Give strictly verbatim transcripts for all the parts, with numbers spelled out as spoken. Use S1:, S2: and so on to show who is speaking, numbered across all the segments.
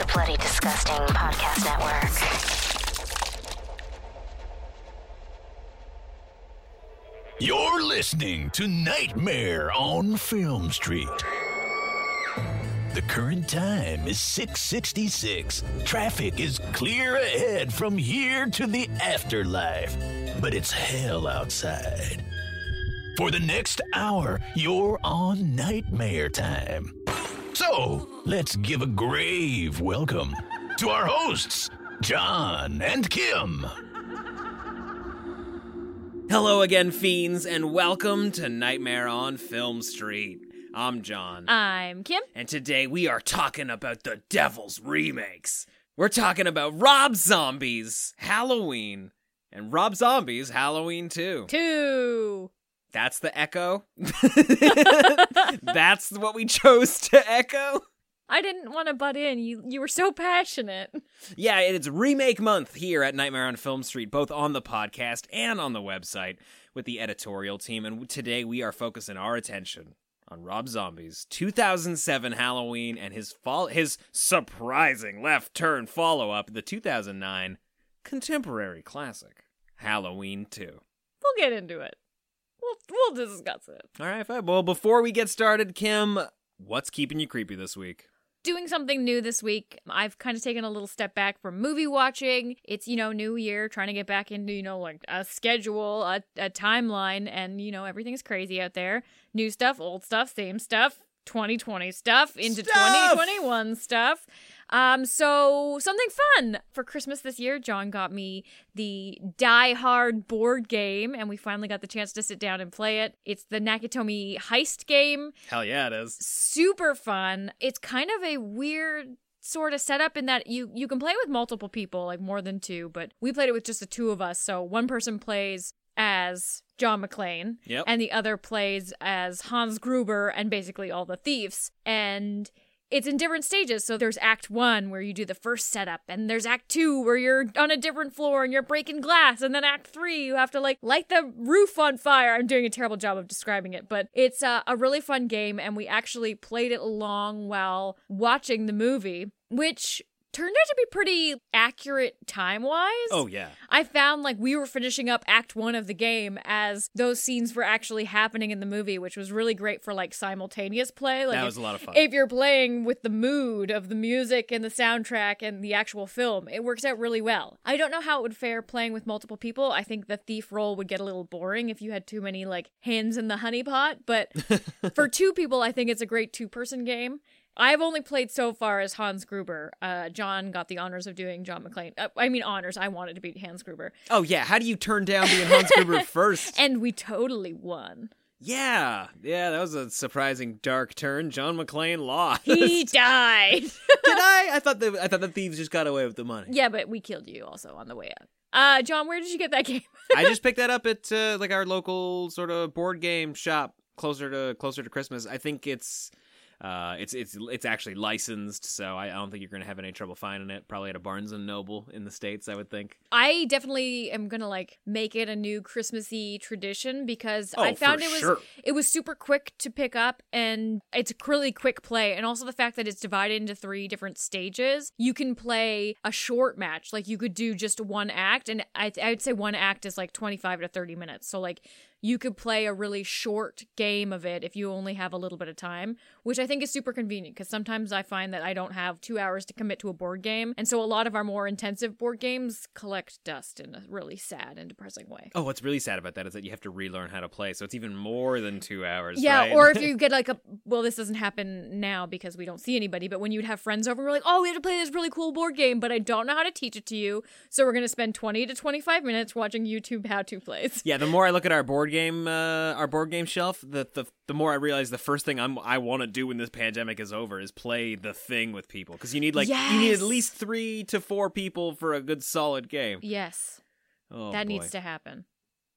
S1: the Bloody Disgusting Podcast Network.
S2: You're listening to Nightmare on Film Street. The current time is six sixty-six. Traffic is clear ahead from here to the afterlife, but it's hell outside. For the next hour, you're on Nightmare Time. So, let's give a grave welcome to our hosts, John and Kim.
S3: Hello again, fiends, and welcome to Nightmare on Film Street. I'm John.
S4: I'm Kim.
S3: And today we are talking about the Devil's remakes. We're talking about Rob Zombie's Halloween and Rob Zombie's Halloween two.
S4: Two.
S3: That's the echo? That's what we chose to echo?
S4: I didn't want to butt in. You you were so passionate.
S3: Yeah, it's remake month here at Nightmare on Film Street, both on the podcast and on the website with the editorial team. And today we are focusing our attention on Rob Zombie's two thousand seven Halloween and his fall, his surprising left turn follow-up, the two thousand nine contemporary classic, Halloween two.
S4: We'll get into it. We'll, we'll discuss it.
S3: All right, fine. Well, before we get started, Kim, what's keeping you creepy this week?
S4: Doing something new this week. I've kind of taken a little step back from movie watching. It's, you know, new year, trying to get back into, you know, like a schedule, a, a timeline, and, you know, everything's crazy out there. New stuff, old stuff, same stuff, twenty twenty stuff, into
S3: Stuff!
S4: twenty twenty-one stuff. Um, so something fun for Christmas this year. John got me the Die Hard board game, and we finally got the chance to sit down and play it. It's the Nakatomi heist game.
S3: Hell yeah, it is.
S4: Super fun. It's kind of a weird sort of setup in that you you can play with multiple people, like more than two, but we played it with just the two of us. So one person plays as John McClane,
S3: Yep.
S4: and the other plays as Hans Gruber and basically all the thieves. And it's in different stages. So there's act one where you do the first setup, and there's act two where you're on a different floor and you're breaking glass, and then act three you have to like light the roof on fire. I'm doing a terrible job of describing it, but it's uh, a really fun game, and we actually played it along while watching the movie, which turned out to be pretty accurate time-wise.
S3: Oh, yeah.
S4: I found like we were finishing up act one of the game as those scenes were actually happening in the movie, which was really great for like simultaneous play. Like
S3: That
S4: if,
S3: was a lot of fun.
S4: If you're playing with the mood of the music and the soundtrack and the actual film, it works out really well. I don't know how it would fare playing with multiple people. I think the thief role would get a little boring if you had too many like hands in the honey pot, but for two people, I think it's a great two-person game. I've only played so far as Hans Gruber. Uh, John got the honors of doing John McClane. Uh, I mean, honors. I wanted to be Hans Gruber.
S3: Oh, yeah. How do you turn down being Hans Gruber first?
S4: And we totally won.
S3: Yeah. Yeah, that was a surprising dark turn. John McClane lost.
S4: He died.
S3: Did I? I thought the I thought the thieves just got away with the money.
S4: Yeah, but we killed you also on the way out. Uh, John, where did you get that game?
S3: I just picked that up at uh, like our local sort of board game shop closer to closer to Christmas. I think it's Uh, it's it's it's actually licensed, so I, I don't think you're gonna have any trouble finding it. Probably at a Barnes and Noble in the States, I would think.
S4: I definitely am gonna like make it a new Christmassy tradition because
S3: Oh,
S4: I found
S3: for
S4: it was
S3: sure.
S4: it was super quick to pick up, and it's a really quick play, and also the fact that it's divided into three different stages. You can play a short match, like you could do just one act, and I I would say one act is like twenty-five to thirty minutes. So like you could play a really short game of it if you only have a little bit of time, which I think is super convenient because sometimes I find that I don't have two hours to commit to a board game. And so a lot of our more intensive board games collect dust in a really sad and depressing way.
S3: Oh, what's really sad about that is that you have to relearn how to play, so it's even more than two hours.
S4: Yeah,
S3: right?
S4: or if you get like a, well, this doesn't happen now because we don't see anybody, but when you'd have friends over and we're like, oh, we have to play this really cool board game, but I don't know how to teach it to you. So we're going to spend twenty to twenty-five minutes watching YouTube how-to plays.
S3: Yeah, the more I look at our board game, uh, our board game shelf, the the the more I realize the first thing I'm I want to do when this pandemic is over is play The Thing with people, because you need like
S4: Yes!
S3: you need at least three to four people for a good solid game.
S4: Yes,
S3: Oh,
S4: that
S3: boy.
S4: needs to happen.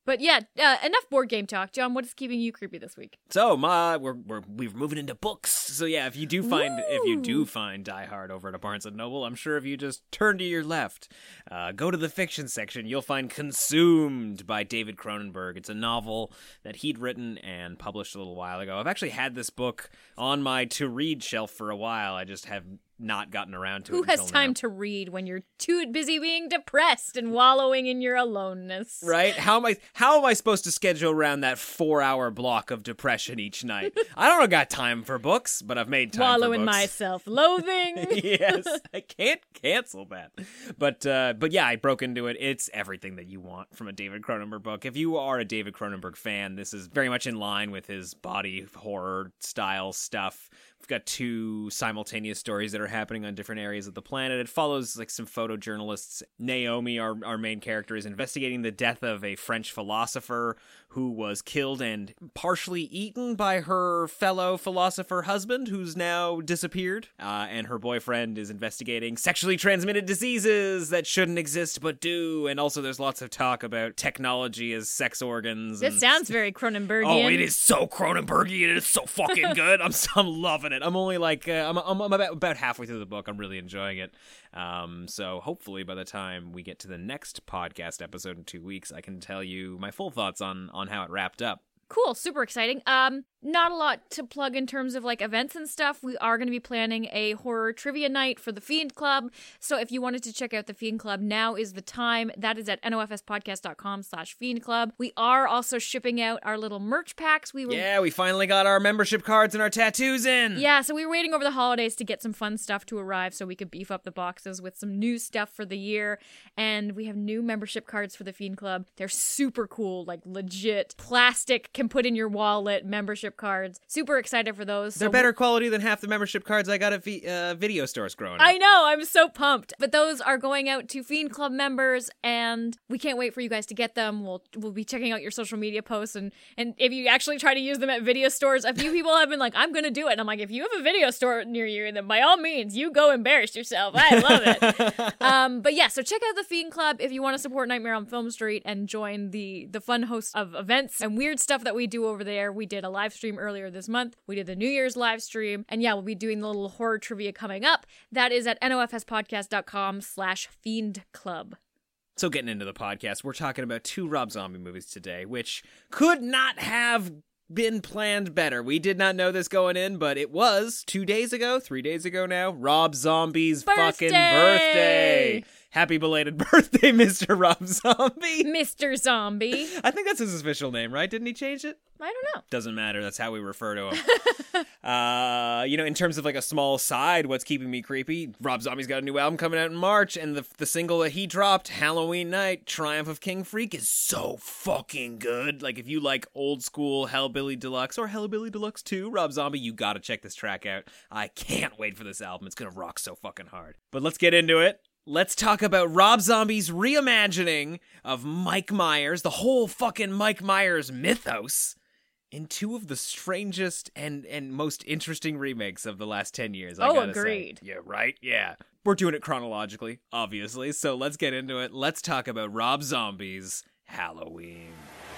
S4: But yeah, uh, enough board game talk. John, what is keeping you creepy this week?
S3: So, my, we're, we're, we're moving into books. So yeah, if you do find,
S4: Woo!
S3: if you do find Die Hard over at a Barnes and Noble, I'm sure if you just turn to your left, uh, go to the fiction section, you'll find Consumed by David Cronenberg. It's a novel that he'd written and published a little while ago. I've actually had this book on my to-read shelf for a while. I just have not gotten around to
S4: Who
S3: it
S4: has
S3: until
S4: time
S3: now.
S4: to read when you're too busy being depressed and wallowing in your aloneness?
S3: Right? How am I how am I supposed to schedule around that four hour block of depression each night? I don't got time for books, but I've made time
S4: Wallow
S3: for
S4: in
S3: books.
S4: my self-loathing.
S3: Yes, I can't cancel that. But uh, but yeah, I broke into it. It's everything that you want from a David Cronenberg book. If you are a David Cronenberg fan, this is very much in line with his body horror style stuff. We've got two simultaneous stories that are happening on different areas of the planet. It follows like some photojournalists. Naomi, our, our main character, is investigating the death of a French philosopher who was killed and partially eaten by her fellow philosopher husband, who's now disappeared. Uh, and her boyfriend is investigating sexually transmitted diseases that shouldn't exist but do. And also there's lots of talk about technology as sex organs.
S4: This
S3: and
S4: sounds very Cronenbergian.
S3: Oh, it is so Cronenbergian. It is so fucking good. I'm I'm loving it. I'm only like uh, I'm I'm, I'm about, about halfway through the book. I'm really enjoying it. Um, so hopefully by the time we get to the next podcast episode in two weeks, I can tell you my full thoughts on on how it wrapped up.
S4: Cool, super exciting. Um, not a lot to plug in terms of like events and stuff. We are going to be planning a horror trivia night for the Fiend Club. So if you wanted to check out the Fiend Club, now is the time. That is at nofspodcast.com slash Fiend Club. We are also shipping out our little merch packs. We were
S3: Yeah, we finally got our membership cards and our tattoos in.
S4: Yeah, so we were waiting over the holidays to get some fun stuff to arrive so we could beef up the boxes with some new stuff for the year. And we have new membership cards for the Fiend Club. They're super cool, like legit plastic, can put in your wallet membership cards. Super excited for those.
S3: They're
S4: So
S3: better quality than half the membership cards I got at v- uh, video stores growing up.
S4: I know, I'm so pumped. But those are going out to Fiend Club members, and we can't wait for you guys to get them. We'll we'll be checking out your social media posts, and, and if you actually try to use them at video stores, a few people have been like, I'm gonna do it. And I'm like, if you have a video store near you, then by all means, you go embarrass yourself. I love it. um, but yeah, so check out the Fiend Club if you want to support Nightmare on Film Street and join the, the fun host of events and weird stuff that we do over there. We did a live stream earlier this month. We did the New Year's live stream. And yeah, we'll be doing the little horror trivia coming up. That is at nofspodcast.com slash fiend club.
S3: So getting into the podcast, we're talking about two Rob Zombie movies today, which could not have been planned better. We did not know this going in, but it was two days ago, three days ago now, Rob Zombie's fucking birthday. Happy belated birthday, Mister Rob Zombie.
S4: Mister Zombie.
S3: I think that's his official name, right? Didn't he change it?
S4: I don't know.
S3: Doesn't matter. That's how we refer to him. uh, you know, in terms of like a small side, what's keeping me creepy? Rob Zombie's got a new album coming out in March, and the the single that he dropped, Halloween Night, Triumph of King Freak, is so fucking good. Like, if you like old school Hellbilly Deluxe or Hellbilly Deluxe two, Rob Zombie, you gotta check this track out. I can't wait for this album. It's gonna rock so fucking hard. But let's get into it. Let's talk about Rob Zombie's reimagining of Mike Myers, the whole fucking Mike Myers mythos, in two of the strangest and, and most interesting remakes of the last ten years, I
S4: Oh,
S3: gotta
S4: agreed.
S3: say. Yeah, right? Yeah. We're doing it chronologically, obviously, so let's get into it. Let's talk about Rob Zombie's Halloween.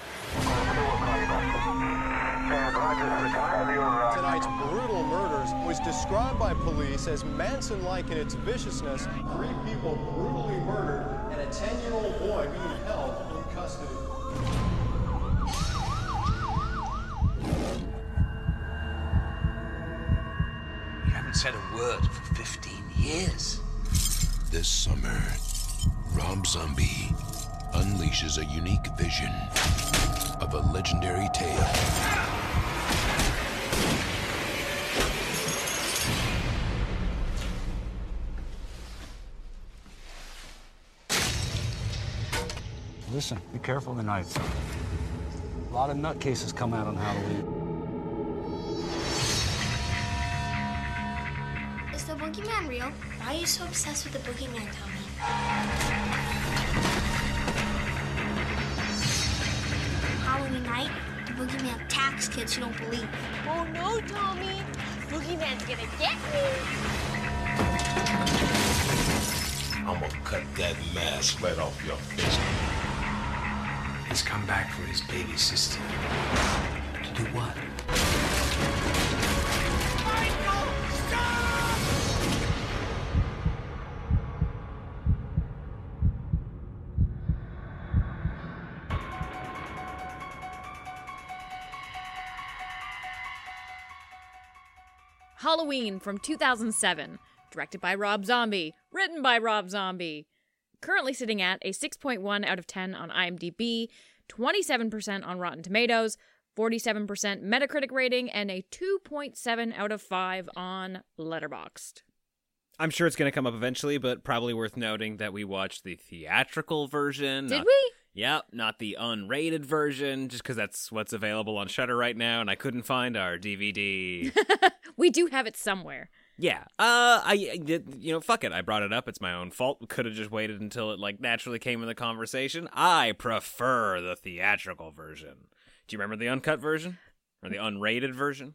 S5: Tonight's brutal murders was described by police as Manson-like in its viciousness. Three people brutally murdered and a ten-year-old boy being held in custody.
S6: You haven't said a word for fifteen years.
S7: This summer, Rob Zombie unleashes a unique vision of a legendary tale.
S8: Listen, be careful tonight. A lot of nutcases come out on Halloween.
S9: Is the boogeyman real? Why are you so obsessed with the boogeyman, Tommy? Halloween night, the boogeyman attacks kids who don't believe.
S10: Oh no, Tommy! Boogeyman's gonna get me!
S6: I'm gonna cut that mask right off your face. He's come back for his baby sister.
S11: To do what?
S4: Halloween from two thousand seven, directed by Rob Zombie, written by Rob Zombie. Currently sitting at a six point one out of ten on IMDb, twenty-seven percent on Rotten Tomatoes, forty-seven percent Metacritic rating, and a two point seven out of five on Letterboxd.
S3: I'm sure it's going to come up eventually, but probably worth noting that we watched the theatrical version.
S4: Did
S3: not,
S4: we?
S3: Yep, not the unrated version, just because that's what's available on Shudder right now, and I couldn't find our D V D.
S4: We do have it somewhere.
S3: Yeah, uh, I, you know, fuck it, I brought it up, it's my own fault, could have just waited until it, like, naturally came in the conversation. I prefer the theatrical version. Do you remember the uncut version? Or the unrated version?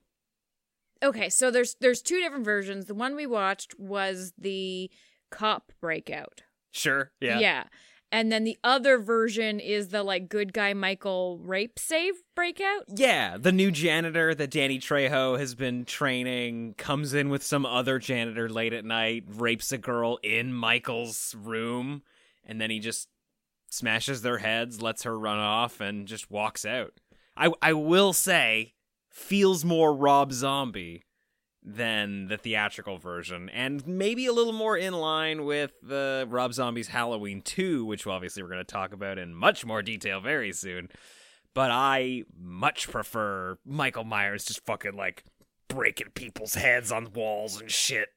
S4: Okay, so there's there's two different versions. The one we watched was the cop breakout.
S3: Sure, yeah.
S4: Yeah. And then the other version is the, like, good guy Michael rape save breakout?
S3: Yeah, the new janitor that Danny Trejo has been training comes in with some other janitor late at night, rapes a girl in Michael's room, and then he just smashes their heads, lets her run off, and just walks out. I, I will say, feels more Rob Zombie than the theatrical version, and maybe a little more in line with uh, Rob Zombie's Halloween two, which obviously we're going to talk about in much more detail very soon. But I much prefer Michael Myers just fucking, like, breaking people's heads on walls and shit.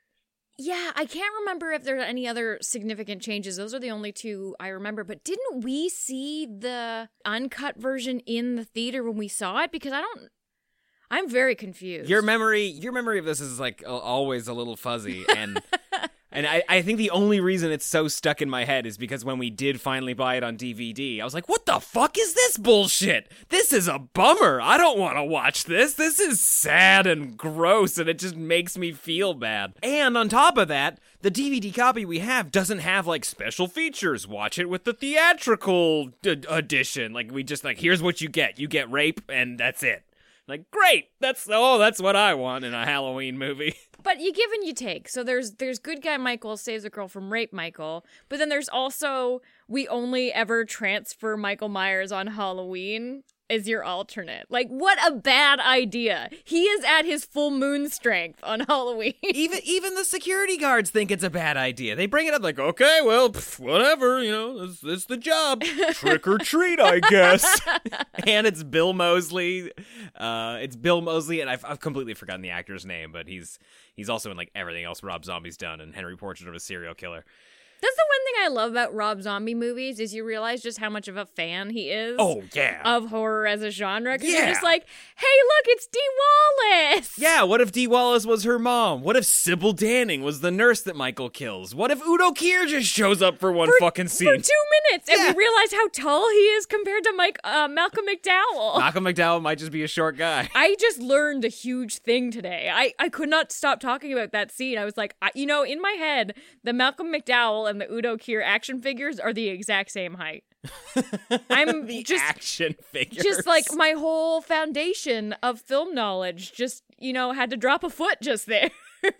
S4: Yeah, I can't remember if there are any other significant changes. Those are the only two I remember. But didn't we see the uncut version in the theater when we saw it? Because I don't... I'm very confused.
S3: Your memory, your memory of this is like always a little fuzzy, and and I, I think the only reason it's so stuck in my head is because when we did finally buy it on D V D, I was like, "What the fuck is this bullshit? This is a bummer. I don't want to watch this. This is sad and gross, and it just makes me feel bad." And on top of that, the D V D copy we have doesn't have like special features. Watch it with the theatrical d- edition. Like we just like, here's what you get. You get rape, and that's it. Like, great, that's, oh, that's what I want in a Halloween movie.
S4: But you give and you take. So there's there's good guy Michael saves a girl from rape Michael, but then there's also we only ever transfer Michael Myers on Halloween as your alternate. Like, what a bad idea. He is at his full moon strength on Halloween.
S3: Even even the security guards think it's a bad idea. They bring it up like, okay, well, pff, whatever, you know, it's, it's the job. Trick or treat, I guess. And it's Bill Moseley. Uh, it's Bill Moseley, and I've, I've completely forgotten the actor's name, but he's he's also in like everything else Rob Zombie's done, and Henry Portrait of a Serial Killer.
S4: That's the one thing I love about Rob Zombie movies is you realize just how much of a fan he is.
S3: Oh, yeah.
S4: Of horror as a genre. Because
S3: yeah.
S4: you're just like, hey, look, it's Dee Wallace.
S3: Yeah, what if Dee Wallace was her mom? What if Sybil Danning was the nurse that Michael kills? What if Udo Kier just shows up for one
S4: for,
S3: fucking scene?
S4: For two minutes. Yeah. And we realize how tall he is compared to Mike uh, Malcolm McDowell.
S3: Malcolm McDowell might just be a short guy.
S4: I just learned a huge thing today. I, I could not stop talking about that scene. I was like, I, you know, in my head, the Malcolm McDowell and the Udo Kier action figures are the exact same height. I'm
S3: the
S4: just
S3: action figures.
S4: Just like my whole foundation of film knowledge just, you know, had to drop a foot just there.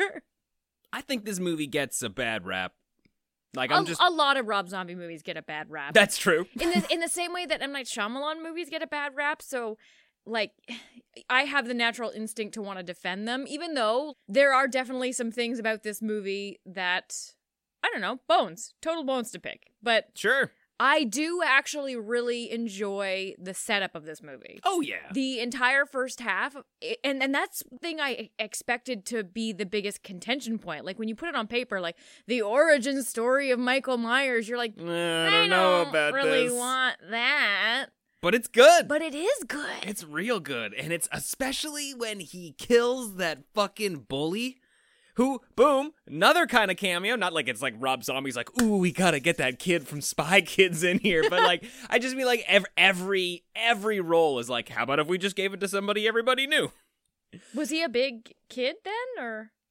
S3: I think this movie gets a bad rap. Like I'm
S4: a,
S3: just
S4: a lot of Rob Zombie movies get a bad rap.
S3: That's true.
S4: in the in the same way that M. Night Shyamalan movies get a bad rap, so like I have the natural instinct to want to defend them, even though there are definitely some things about this movie that I don't know, bones, total bones to pick. But
S3: sure.
S4: I do actually really enjoy the setup of this movie.
S3: Oh, yeah.
S4: The entire first half, and, and that's the thing I expected to be the biggest contention point. Like, when you put it on paper, like, the origin story of Michael Myers, you're like,
S3: I don't,
S4: I
S3: know
S4: don't
S3: about
S4: really
S3: this.
S4: want that.
S3: But it's good.
S4: But it is good.
S3: It's real good. And it's especially when he kills that fucking bully. Who, boom, another kind of cameo. Not like it's like Rob Zombie's like, ooh, we gotta get that kid from Spy Kids in here. But like, I just mean like every, every, every role is like, how about if we just gave it to somebody everybody knew?
S4: Was he a big kid then, or?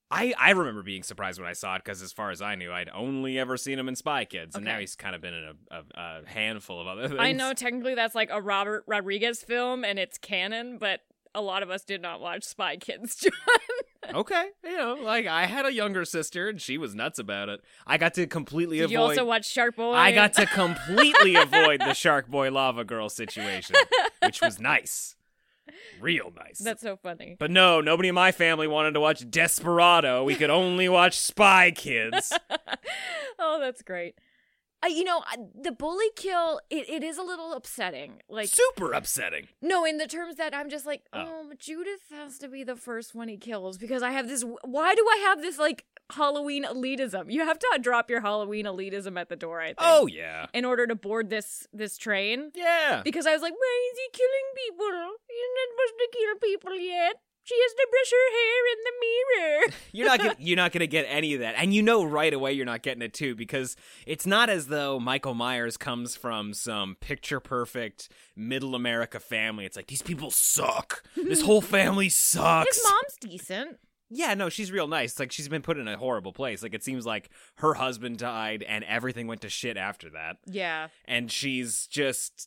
S3: I, I remember being surprised when I saw it because, as far as I knew, I'd only ever seen him in Spy Kids, and
S4: Okay.
S3: now he's kind of been in a, a, a handful of other things.
S4: I know technically that's like a Robert Rodriguez film and it's canon, but a lot of us did not watch Spy Kids, John.
S3: Okay, you know, like I had a younger sister and she was nuts about it. I got to completely
S4: Did
S3: avoid.
S4: you also watch Shark Boy?
S3: I got to completely avoid the Shark Boy Lava Girl situation, which was nice. Real nice.
S4: That's so funny.
S3: But no, nobody in my family wanted to watch Desperado. We could only watch Spy Kids.
S4: Oh, that's great. Uh, you know, uh, the bully kill, it, it is a little upsetting. Like
S3: Super upsetting.
S4: No, in the terms that I'm just like,
S3: Oh.
S4: oh, Judith has to be the first one he kills because I have this. Why do I have this like Halloween elitism? You have to drop your Halloween elitism at the door, I think.
S3: Oh, yeah.
S4: In order to board this this train.
S3: Yeah.
S4: Because I was like, why is he killing people? He's not supposed to kill people yet. She has to brush her hair in the mirror.
S3: You're not gonna, you're not going to get any of that. And you know right away you're not getting it too, because it's not as though Michael Myers comes from some picture-perfect middle America family. It's like, these people suck. This whole family sucks.
S4: His mom's decent.
S3: Yeah, no, she's real nice. Like, she's been put in a horrible place. Like, it seems like her husband died and everything went to shit after that.
S4: Yeah.
S3: And she's just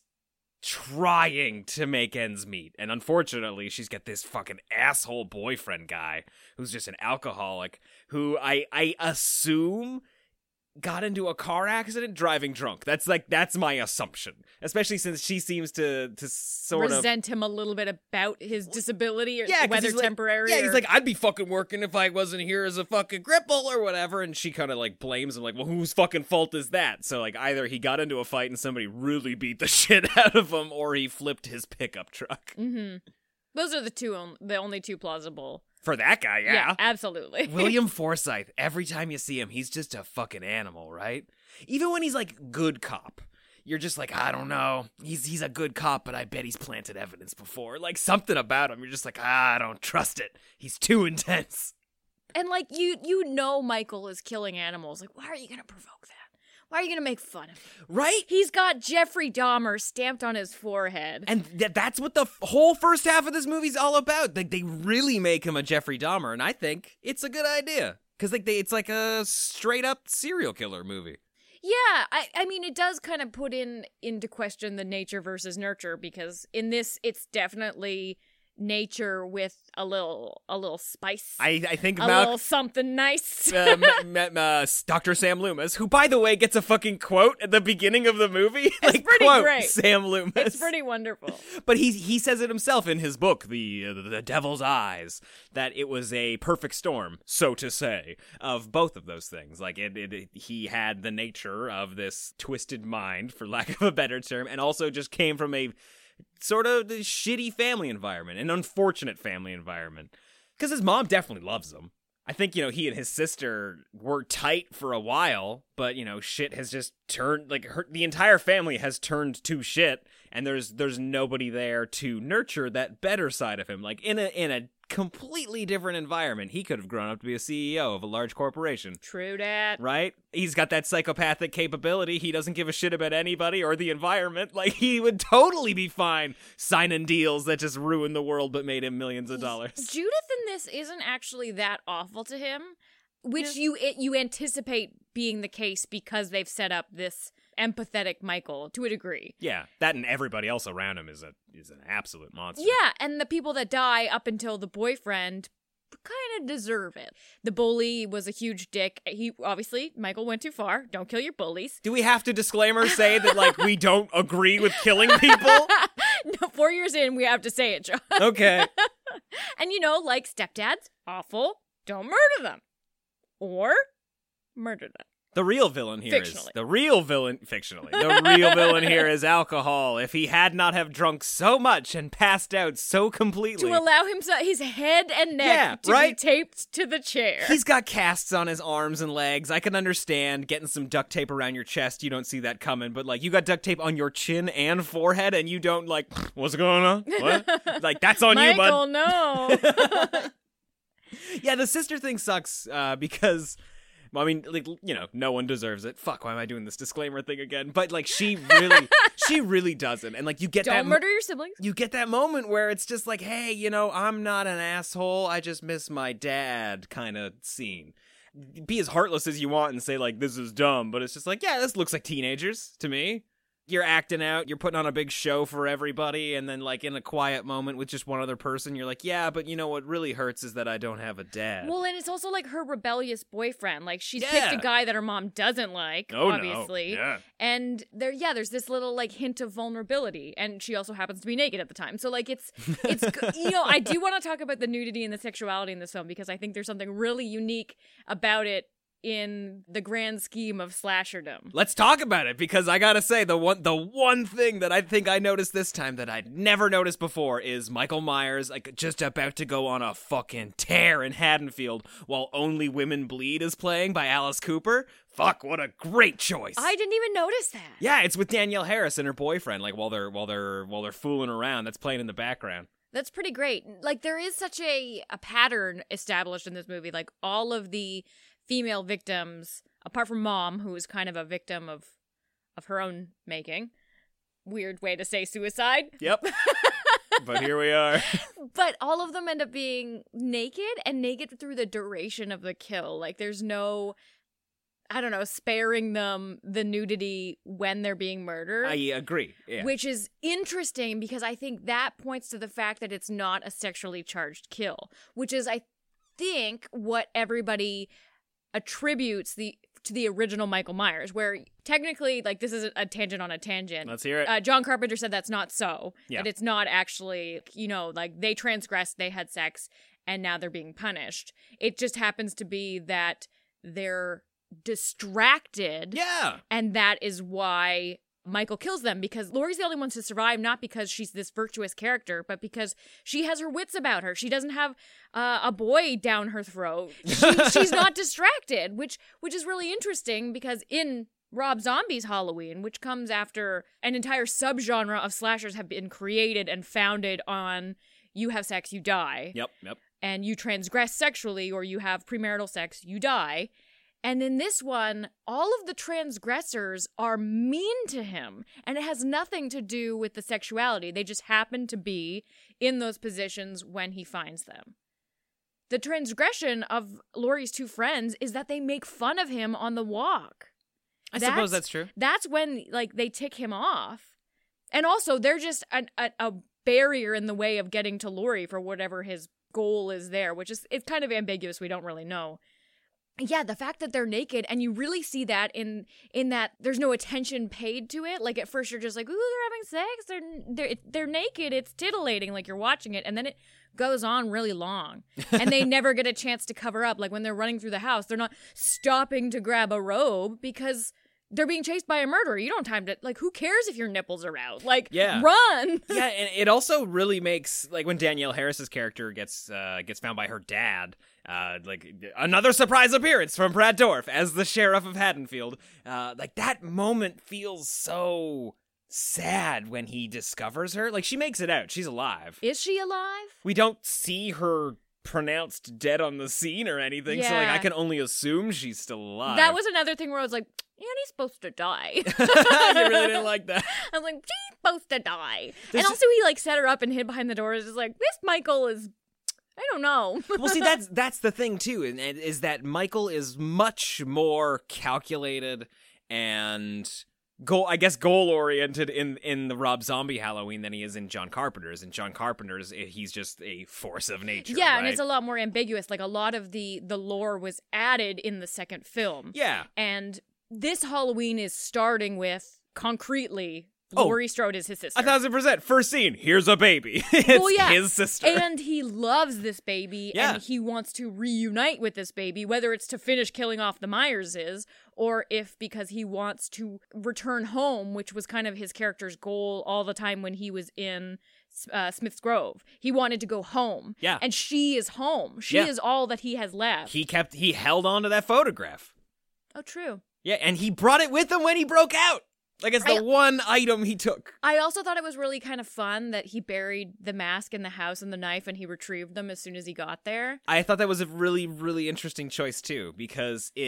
S3: trying to make ends meet. And unfortunately, she's got this fucking asshole boyfriend guy who's just an alcoholic who I I assume got into a car accident driving drunk. That's like that's my assumption. Especially since she seems to to sort of
S4: resent him a little bit about his disability or
S3: Yeah, 'cause
S4: whether
S3: he's like-
S4: temporary.
S3: Yeah,
S4: or...
S3: he's like, I'd be fucking working if I wasn't here as a fucking cripple or whatever. And she kind of like blames him, like, well, whose fucking fault is that? So like either he got into a fight and somebody really beat the shit out of him, or he flipped his pickup truck.
S4: Mm-hmm. Those are the two, on- the only two plausible.
S3: For that guy, yeah.
S4: absolutely.
S3: William Forsythe, every time you see him, he's just a fucking animal, right? Even when he's like good cop, you're just like, I don't know. He's he's a good cop, but I bet he's planted evidence before. Like something about him, you're just like, ah, I don't trust it. He's too intense.
S4: And like you, you know, Michael is killing animals. Like, why are you gonna provoke that? Why are you gonna make fun of him?
S3: Right?
S4: He's got Jeffrey Dahmer stamped on his forehead.
S3: And th- that's what the f- whole first half of this movie's all about. Like, they really make him a Jeffrey Dahmer, and I think it's a good idea. Because like they, it's like a straight-up serial killer movie.
S4: Yeah, I, I mean, it does kind of put in into question the nature versus nurture, because in this, it's definitely nature with a little a little spice.
S3: I, I think
S4: a
S3: about
S4: little something nice.
S3: uh, m- m- uh, Doctor Sam Loomis, who, by the way, gets a fucking quote at the beginning of the movie.
S4: It's
S3: like,
S4: pretty
S3: quote,
S4: great.
S3: Sam Loomis.
S4: It's pretty wonderful.
S3: But he he says it himself in his book, The uh, The Devil's Eyes, that it was a perfect storm, so to say, of both of those things. Like it, it, it he had the nature of this twisted mind, for lack of a better term, and also just came from a sort of shitty family environment, an unfortunate family environment. Because his mom definitely loves him. I think, you know, he and his sister were tight for a while, but, you know, shit has just turned, like, her, the entire family has turned to shit, and there's there's nobody there to nurture that better side of him. Like, in a in a completely different environment, he could have grown up to be a C E O of a large corporation.
S4: True dat.
S3: Right? He's got that psychopathic capability. He doesn't give a shit about anybody or the environment. Like, he would totally be fine signing deals that just ruined the world but made him millions of dollars.
S4: Judith in this isn't actually that awful to him, which you it, you anticipate being the case because they've set up this empathetic Michael to a degree.
S3: Yeah, that and everybody else around him is a is an absolute monster.
S4: Yeah, and the people that die up until the boyfriend kind of deserve it. The bully was a huge dick. He obviously, Michael went too far. Don't kill your bullies.
S3: Do we have to disclaimer say that, like, we don't agree with killing people?
S4: No, four years in, we have to say it, John.
S3: Okay.
S4: And you know, like stepdads, awful. Don't murder them. Or murder them.
S3: The real villain here is
S4: Fictionally.
S3: the real villain fictionally. The real villain here is alcohol. If he had not have drunk so much and passed out so completely,
S4: To allow him so, his head and neck
S3: Yeah,
S4: to
S3: right?
S4: be taped to the chair.
S3: he's got casts on his arms and legs. I can understand getting some duct tape around your chest. You don't see that coming, but like you got duct tape on your chin and forehead, and you don't like what's going on? What? Like that's on you,
S4: Michael,
S3: bud.
S4: no.
S3: Yeah, the sister thing sucks uh, because Well, I mean, like, you know, no one deserves it. Fuck, why am I doing this disclaimer thing again? But, like, she really, she really doesn't. And, like, you get
S4: Don't
S3: that...
S4: Don't murder your siblings.
S3: You get that moment where it's just like, hey, you know, I'm not an asshole. I just miss my dad kind of scene. Be as heartless as you want and say, like, this is dumb. But it's just like, yeah, this looks like teenagers to me. You're acting out, you're putting on a big show for everybody, and then, like, in a quiet moment with just one other person, you're like, yeah, but you know what really hurts is that I don't have a dad.
S4: Well, and it's also, like, her rebellious boyfriend. Like, she's
S3: Yeah.
S4: picked a guy that her mom doesn't like,
S3: Oh, no.
S4: obviously.
S3: Yeah.
S4: And there, yeah, there's this little, like, hint of vulnerability, and she also happens to be naked at the time. So, like, it's, it's you know, I do want to talk about the nudity and the sexuality in this film, because I think there's something really unique about it in the grand scheme of slasherdom.
S3: Let's talk about it, because I gotta say, the one the one thing that I think I noticed this time that I'd never noticed before is Michael Myers, like, just about to go on a fucking tear in Haddonfield while Only Women Bleed is playing by Alice Cooper. Fuck, what a great choice.
S4: I didn't even notice that.
S3: Yeah, it's with Danielle Harris and her boyfriend, like, while they're while they're while they're fooling around. That's playing in the background.
S4: That's pretty great. Like, there is such a, a pattern established in this movie. Like, all of the female victims, apart from Mom, who is kind of a victim of of her own making. Weird way to say suicide.
S3: Yep. But here we are.
S4: But all of them end up being naked, and naked through the duration of the kill. Like, there's no, I don't know, sparing them the nudity when they're being murdered.
S3: I agree. Yeah.
S4: Which is interesting, because I think that points to the fact that it's not a sexually charged kill, which is, I think, what everybody attributes the to the original Michael Myers, where technically, like, this is a tangent on a tangent.
S3: Let's hear it.
S4: Uh, John Carpenter said that's not so.
S3: Yeah.
S4: That it's not actually, you know, like, they transgressed, they had sex, and now they're being punished. It just happens to be that they're distracted.
S3: Yeah.
S4: And that is why Michael kills them, because Laurie's the only one to survive, not because she's this virtuous character, but because she has her wits about her. She doesn't have uh, a boy down her throat. She, she's not distracted, which which is really interesting, because in Rob Zombie's Halloween, which comes after an entire subgenre of slashers have been created and founded on you have sex, you die.
S3: Yep, yep.
S4: And you transgress sexually, or you have premarital sex, you die. And in this one, all of the transgressors are mean to him, and it has nothing to do with the sexuality. They just happen to be in those positions when he finds them. The transgression of Laurie's two friends is that they make fun of him on the walk.
S3: I suppose that's true.
S4: That's when, like, they tick him off. And also, they're just a, a, a barrier in the way of getting to Laurie for whatever his goal is there, which is it's kind of ambiguous. We don't really know. Yeah, the fact that they're naked, and you really see that in in that there's no attention paid to it. Like, at first you're just like, ooh, they're having sex, they're they're they're naked, it's titillating, like you're watching it, and then it goes on really long, and they never get a chance to cover up. Like, when they're running through the house, they're not stopping to grab a robe because they're being chased by a murderer. You don't have time to, like, who cares if your nipples are out? Like,
S3: yeah.
S4: Run!
S3: Yeah, and it also really makes, like, when Danielle Harris's character gets uh, gets found by her dad, uh, like, another surprise appearance from Brad Dourif as the sheriff of Haddonfield. Uh, like, that moment feels so sad when he discovers her. Like, she makes it out. She's alive.
S4: Is she alive?
S3: We don't see her pronounced dead on the scene or anything,
S4: yeah.
S3: so, like, I can only assume she's still alive.
S4: That was another thing where I was like, Annie's supposed to die.
S3: You really didn't like that?
S4: I was like, she's supposed to die.
S3: There's
S4: and also, he, like, set her up and hid behind the door. It's just like, this Michael is, I don't know.
S3: Well, see, that's that's the thing, too, and, and is that Michael is much more calculated and goal, I guess, goal-oriented in, in the Rob Zombie Halloween than he is in John Carpenter's. In John Carpenter's, he's just a force of nature,
S4: Yeah,
S3: right?
S4: and it's a lot more ambiguous. Like, a lot of the, the lore was added in the second film.
S3: Yeah.
S4: And this Halloween is starting with, concretely,
S3: Oh,
S4: Laurie Strode is his sister.
S3: A thousand percent. First scene, here's a baby. It's
S4: well, yeah.
S3: his sister.
S4: And he loves this baby,
S3: Yeah.
S4: and he wants to reunite with this baby, whether it's to finish killing off the Myerses, or if because he wants to return home, which was kind of his character's goal all the time when he was in uh, Smith's Grove. He wanted to go home.
S3: Yeah.
S4: And she is home. She
S3: Yeah.
S4: is all that he has left.
S3: He kept, he held on to that photograph.
S4: Oh, true.
S3: Yeah, and he brought it with him when he broke out. Like, it's the
S4: I-
S3: one item he took.
S4: I also thought it was really kind of fun that he buried the mask in the house and the knife, and he retrieved them as soon as he got there.
S3: I thought that was a really, really interesting choice, too, because it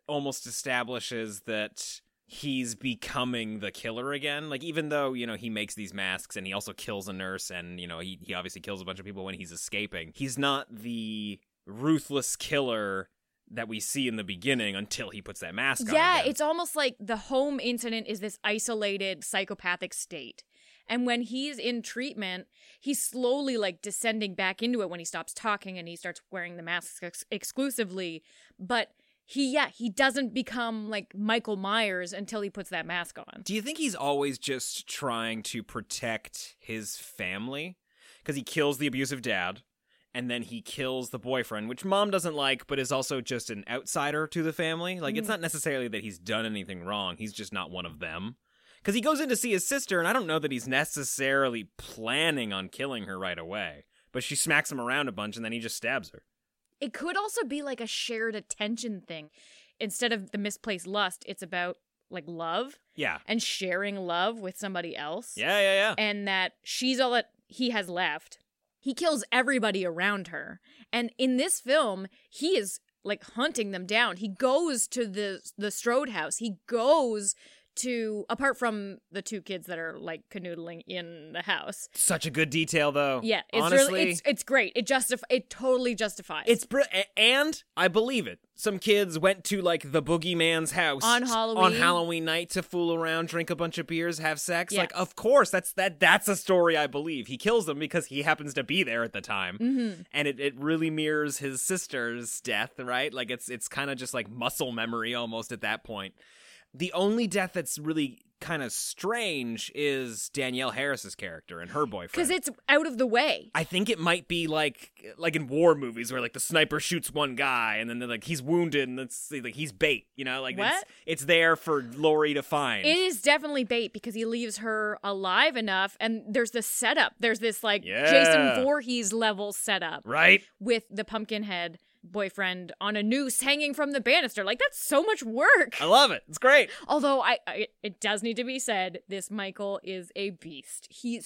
S3: almost establishes that he's becoming the killer again. Like, even though, you know, he makes these masks and he also kills a nurse and, you know, he, he obviously kills a bunch of people when he's escaping, he's not the ruthless killer that we see in the beginning until he puts that mask on.
S4: Yeah,
S3: again.
S4: it's almost like the home incident is this isolated psychopathic state. And when he's in treatment, he's slowly like descending back into it when he stops talking and he starts wearing the masks ex- exclusively. But he, yeah, he doesn't become like Michael Myers until he puts that mask on.
S3: Do you think he's always just trying to protect his family? Because he kills the abusive dad, and then he kills the boyfriend, which mom doesn't like, but is also just an outsider to the family. Like, mm. it's not necessarily that he's done anything wrong. He's just not one of them. Because he goes in to see his sister, and I don't know that he's necessarily planning on killing her right away. But she smacks him around a bunch, and then he just stabs her.
S4: It could also be like a shared attention thing. Instead of the misplaced lust, it's about like love.
S3: Yeah.
S4: And sharing love with somebody else.
S3: Yeah, yeah, yeah.
S4: And that she's all that he has left. He kills everybody around her. And in this film, he is like hunting them down. He goes to the the Strode house. He goes to, apart from the two kids that are like canoodling in the house.
S3: Such a good detail, though.
S4: Yeah, it's
S3: honestly,
S4: really, it's it's great. It justif- it totally justifies.
S3: It's br- and I believe it. Some kids went to like the boogeyman's house
S4: on Halloween
S3: on Halloween night to fool around, drink a bunch of beers, have sex.
S4: Yeah.
S3: Like, of course, that's that. That's a story I believe. He kills them because he happens to be there at the time,
S4: mm-hmm.
S3: and it, it really mirrors his sister's death, right? Like it's it's kind of just like muscle memory almost at that point. The only death that's really kind of strange is Danielle Harris's character and her boyfriend.
S4: Because it's out of the way.
S3: I think it might be like like in war movies where like the sniper shoots one guy and then they're like he's wounded and it's like he's bait, you know? Like
S4: what?
S3: It's, it's there for Laurie to find.
S4: It is definitely bait because he leaves her alive enough and there's this setup. There's this like
S3: yeah.
S4: Jason Voorhees level setup.
S3: Right?
S4: With the Pumpkinhead boyfriend on a noose hanging from the banister. Like, that's so much work.
S3: I love it. It's great.
S4: Although I, I it does need to be said, this Michael is a beast. He's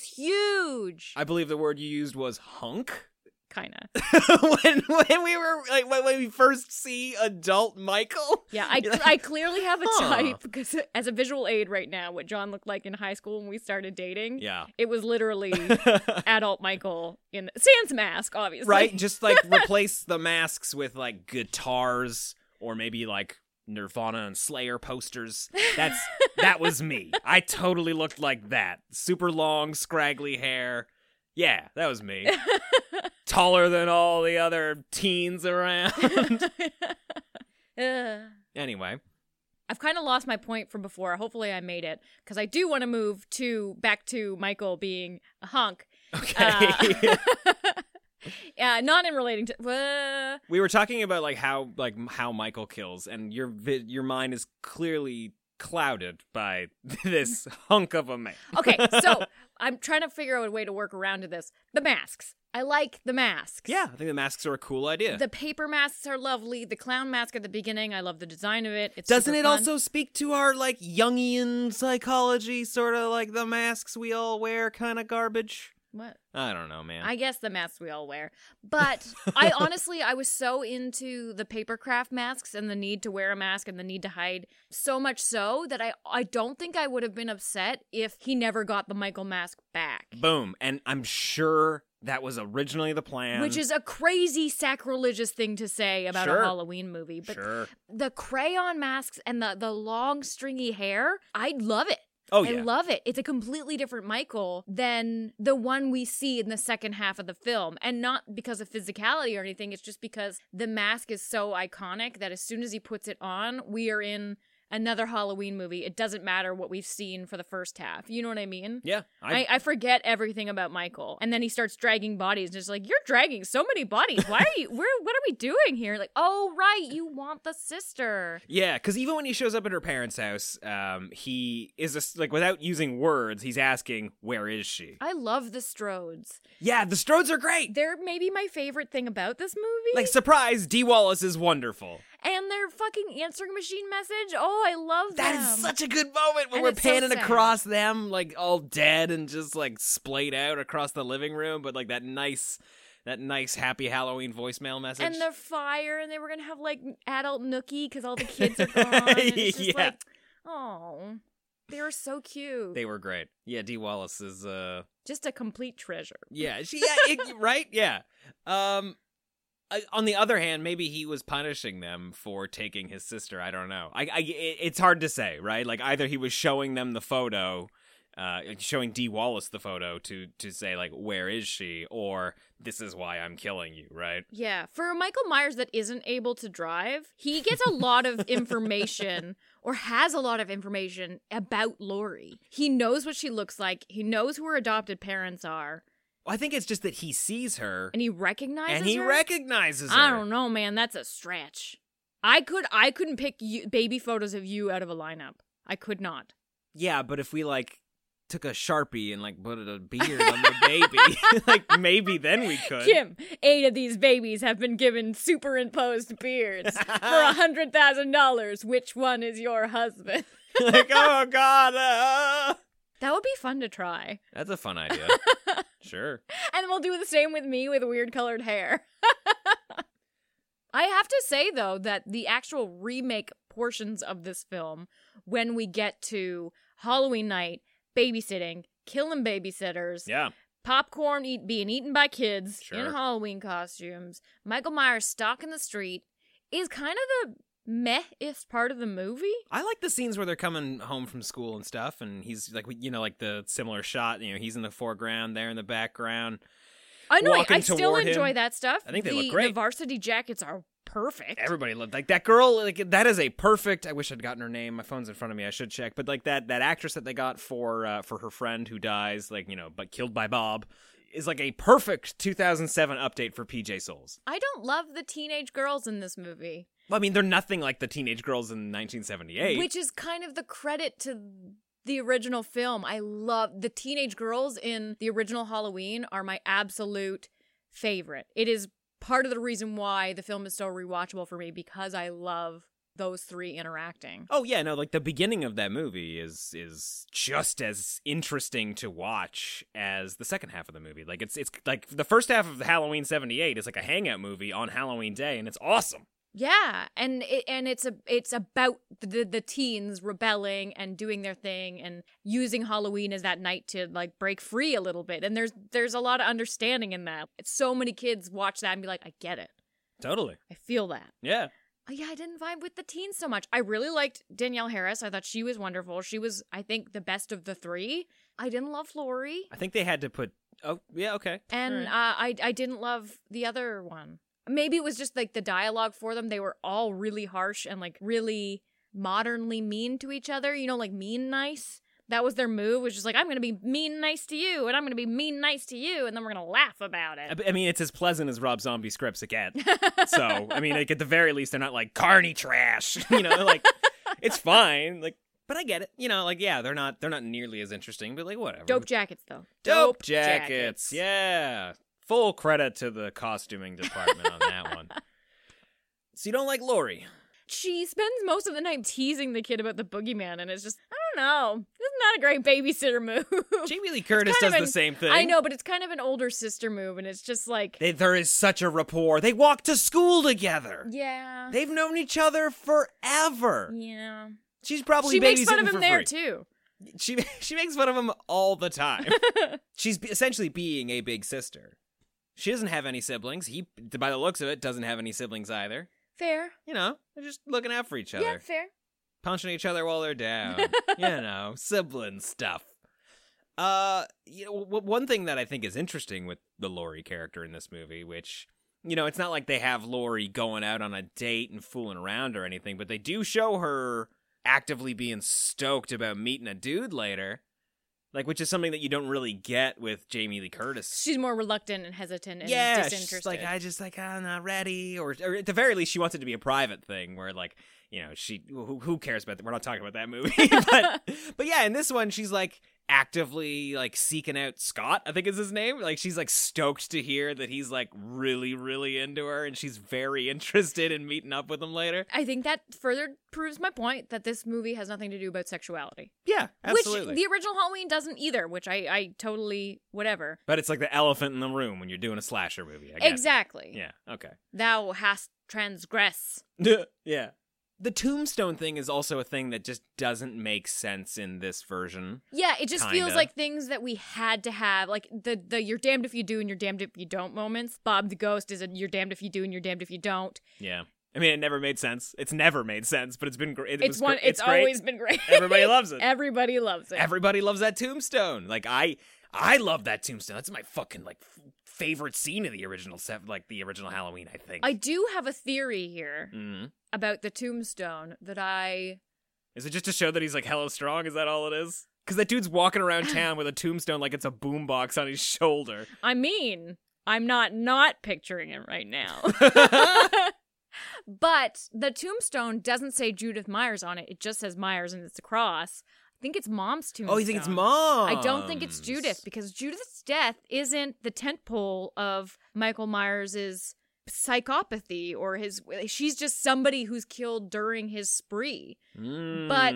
S4: huge.
S3: I believe the word you used was hunk.
S4: Kinda.
S3: when when we were like when, when we first see adult Michael.
S4: Yeah, I,
S3: like,
S4: I clearly have a
S3: huh.
S4: type because as a visual aid right now, what John looked like in high school when we started dating.
S3: Yeah.
S4: It was literally adult Michael in sans mask, obviously.
S3: Right? Just like replace the masks with like guitars or maybe like Nirvana and Slayer posters. That's that was me. I totally looked like that. Super long, scraggly hair. Yeah, that was me. Taller than all the other teens around.
S4: uh,
S3: anyway.
S4: I've kind of lost my point from before. Hopefully I made it. Because I do want to move to back to Michael being a hunk.
S3: Okay.
S4: Uh, yeah, not in relating to... Uh,
S3: we were talking about like how like how Michael kills, and your vi- your mind is clearly clouded by this hunk of a man.
S4: Okay, so I'm trying to figure out a way to work around to this. The masks. I like the masks.
S3: Yeah, I think the masks are a cool idea.
S4: The paper masks are lovely. The clown mask at the beginning, I love the design of it. It's
S3: Doesn't it
S4: fun.
S3: also speak to our like Jungian psychology, sort of like the masks we all wear kind of garbage?
S4: What?
S3: I don't know, man.
S4: I guess the masks we all wear. But I honestly, I was so into the paper craft masks and the need to wear a mask and the need to hide. So much so that I, I don't think I would have been upset if he never got the Michael mask back.
S3: Boom. And I'm sure that was originally the plan.
S4: Which is a crazy sacrilegious thing to say about
S3: sure.
S4: a Halloween movie. But
S3: sure.
S4: the crayon masks and the, the long stringy hair, I love it.
S3: Oh, yeah.
S4: I love it. It's a completely different Michael than the one we see in the second half of the film. And not because of physicality or anything. It's just because the mask is so iconic that as soon as he puts it on, we are in another Halloween movie. It doesn't matter what we've seen for the first half. You know what I mean?
S3: Yeah.
S4: I, I, I forget everything about Michael. And then he starts dragging bodies. And just like, you're dragging so many bodies. Why are you, where, what are we doing here? Like, oh, right. You want the sister.
S3: Yeah. Because even when he shows up at her parents' house, um, he is just like, without using words, he's asking, where is she?
S4: I love the Strodes.
S3: Yeah. The Strodes are great.
S4: They're maybe my favorite thing about this movie.
S3: Like, surprise, Dee Wallace is wonderful.
S4: And their fucking answering machine message. Oh, I love
S3: that.
S4: them.
S3: That is such a good moment when
S4: and
S3: we're
S4: so
S3: panning
S4: sad.
S3: across them, like all dead and just like splayed out across the living room, but like that nice, that nice happy Halloween voicemail message.
S4: And the fire, and they were gonna have like adult Nookie because all the kids are gone. And it's just
S3: Yeah.
S4: like, oh, they were so cute.
S3: They were great. Yeah, Dee Wallace is uh
S4: Just a complete treasure.
S3: yeah, she yeah, it, right? Yeah. Um I- on the other hand, maybe he was punishing them for taking his sister. I don't know. I, I it- it's hard to say, right? Like either he was showing them the photo, uh, showing Dee Wallace the photo to to say like, where is she, or this is why I'm killing you, right?
S4: Yeah, for Michael Myers that isn't able to drive, he gets a lot of information or has a lot of information about Laurie. He knows what she looks like. He knows who her adopted parents are.
S3: I think it's just that he sees her
S4: And he recognizes
S3: and he
S4: her?
S3: recognizes her.
S4: I don't know, man. That's a stretch. I could I couldn't pick you, baby photos of you out of a lineup. I could not.
S3: Yeah, but if we like took a Sharpie and like put a beard on the baby, like maybe then we could.
S4: Kim, eight of these babies have been given superimposed beards for a hundred thousand dollars. Which one is your husband?
S3: Like, oh god, uh...
S4: That would be fun to try.
S3: that's a fun idea. Sure.
S4: And we'll do the same with me with weird colored hair. I have to say, though, that the actual remake portions of this film, when we get to Halloween night, babysitting, killing babysitters,
S3: Yeah.
S4: popcorn eat, being eaten by kids
S3: Sure.
S4: in Halloween costumes, Michael Myers stalking the street, is kind of the meh-ist part of the movie.
S3: I like the scenes where they're coming home from school and stuff, and he's like, you know, like the similar shot. You know, he's in the foreground, they're in the background.
S4: I know, I,
S3: walking
S4: I still
S3: toward
S4: enjoy
S3: him.
S4: that stuff.
S3: I think they
S4: the,
S3: look great.
S4: The varsity jackets are perfect.
S3: Everybody loved like that girl. Like that is a perfect. I wish I'd gotten her name. My phone's in front of me. I should check. But like that that actress that they got for uh, for her friend who dies, like you know, but killed by Bob, is like a perfect two thousand seven update for P J Souls.
S4: I don't love the teenage girls in this movie.
S3: Well, I mean, they're nothing like the teenage girls in nineteen seventy-eight.
S4: Which is kind of the credit to the original film. I love the teenage girls in the original Halloween are my absolute favorite. It is part of the reason why the film is so rewatchable for me, because I love those three interacting.
S3: Oh yeah, no, like the beginning of that movie is is just as interesting to watch as the second half of the movie. Like it's it's like the first half of Halloween seventy-eight is like a hangout movie on Halloween Day, and it's awesome.
S4: Yeah, and it, and it's a it's about the the teens rebelling and doing their thing and using Halloween as that night to like break free a little bit. And there's there's a lot of understanding in that. So many kids watch that and be like, I get it.
S3: Totally.
S4: I feel that.
S3: Yeah.
S4: Oh, yeah, I didn't vibe with the teens so much. I really liked Danielle Harris. I thought she was wonderful. She was, I think, the best of the three. I didn't love Laurie.
S3: I think they had to put. Oh yeah, okay.
S4: And
S3: All right.
S4: uh, I I didn't love the other one. Maybe it was just like the dialogue for them. They were all really harsh and like really modernly mean to each other. You know, like mean nice. That was their move, was just like, I'm going to be mean nice to you, and I'm going to be mean nice to you, and then we're going to laugh about it.
S3: I mean, it's as pleasant as Rob Zombie scripts get. So, I mean, like, at the very least, they're not like carny trash. You know, like it's fine. Like, but I get it. You know, like yeah, they're not they're not nearly as interesting, but like whatever.
S4: Dope jackets, though.
S3: Dope,
S4: Dope
S3: jackets.
S4: jackets.
S3: Yeah. Full credit to the costuming department on that one. So you don't like Laurie?
S4: She spends most of the night teasing the kid about the boogeyman, and it's just, I don't know. This is not a great babysitter move.
S3: Jamie Lee Curtis
S4: kind
S3: does
S4: of
S3: the
S4: an-
S3: same thing.
S4: I know, but it's kind of an older sister move, and it's just like,
S3: They, there is such a rapport. They walk to school together.
S4: yeah.
S3: They've known each other forever.
S4: Yeah.
S3: She's probably
S4: She makes fun
S3: babysitting
S4: of him
S3: for
S4: there,
S3: free.
S4: too.
S3: She she makes fun of him all the time. She's be- essentially being a big sister. She doesn't have any siblings. He, by the looks of it, doesn't have any siblings either.
S4: Fair.
S3: You know, they're just looking out for each other.
S4: Yeah, fair.
S3: Punching each other while they're down. You know, sibling stuff. Uh, you know, w- one thing that I think is interesting with the Laurie character in this movie, which, you know, it's not like they have Laurie going out on a date and fooling around or anything, but they do show her actively being stoked about meeting a dude later. Like, which is something that you don't really get with Jamie Lee Curtis.
S4: She's more reluctant and hesitant and
S3: yeah,
S4: disinterested.
S3: she's like, I just, like, I'm not ready. Or, or at the very least, she wants it to be a private thing where, like, you know, she, who, who cares about that? We're not talking about that movie. but, but yeah, in this one, she's like, actively like seeking out Scott, I think is his name. Like she's like stoked to hear that he's like really, really into her, and she's very interested in meeting up with him later.
S4: I think that further proves my point that this movie has nothing to do about sexuality.
S3: Yeah, absolutely.
S4: Which the original Halloween doesn't either, which I, I totally whatever.
S3: But it's like the elephant in the room when you're doing a slasher movie, I guess.
S4: Exactly.
S3: Yeah, okay.
S4: Thou hast transgress.
S3: Yeah. The tombstone thing is also a thing that just doesn't make sense in this version.
S4: Yeah, it just
S3: Kinda.
S4: feels like things that we had to have, like the the you're damned if you do and you're damned if you don't moments. Bob the Ghost is a you're damned if you do and you're damned if you don't.
S3: Yeah. I mean, it never made sense. It's never made sense, but it's been great. It
S4: It's
S3: was
S4: one.
S3: gr-
S4: It's,
S3: it's great.
S4: always been great.
S3: Everybody loves it.
S4: Everybody loves it.
S3: Everybody loves that tombstone. Like I, I love that tombstone. That's my fucking like f- favorite scene of the original set, like the original Halloween. I think.
S4: I do have a theory here
S3: Mm-hmm.
S4: about the tombstone that I.
S3: Is it just to show that he's like hella strong? Is that all it is? Because that dude's walking around town with a tombstone like it's a boombox on his shoulder.
S4: I mean, I'm not not picturing it right now. But the tombstone doesn't say Judith Myers on it. It just says Myers and it's a cross. I think it's Mom's tombstone.
S3: Oh, you think it's Mom?
S4: I don't think it's Judith because Judith's death isn't the tentpole of Michael Myers' psychopathy or his. She's just somebody who's killed during his spree.
S3: Mm,
S4: But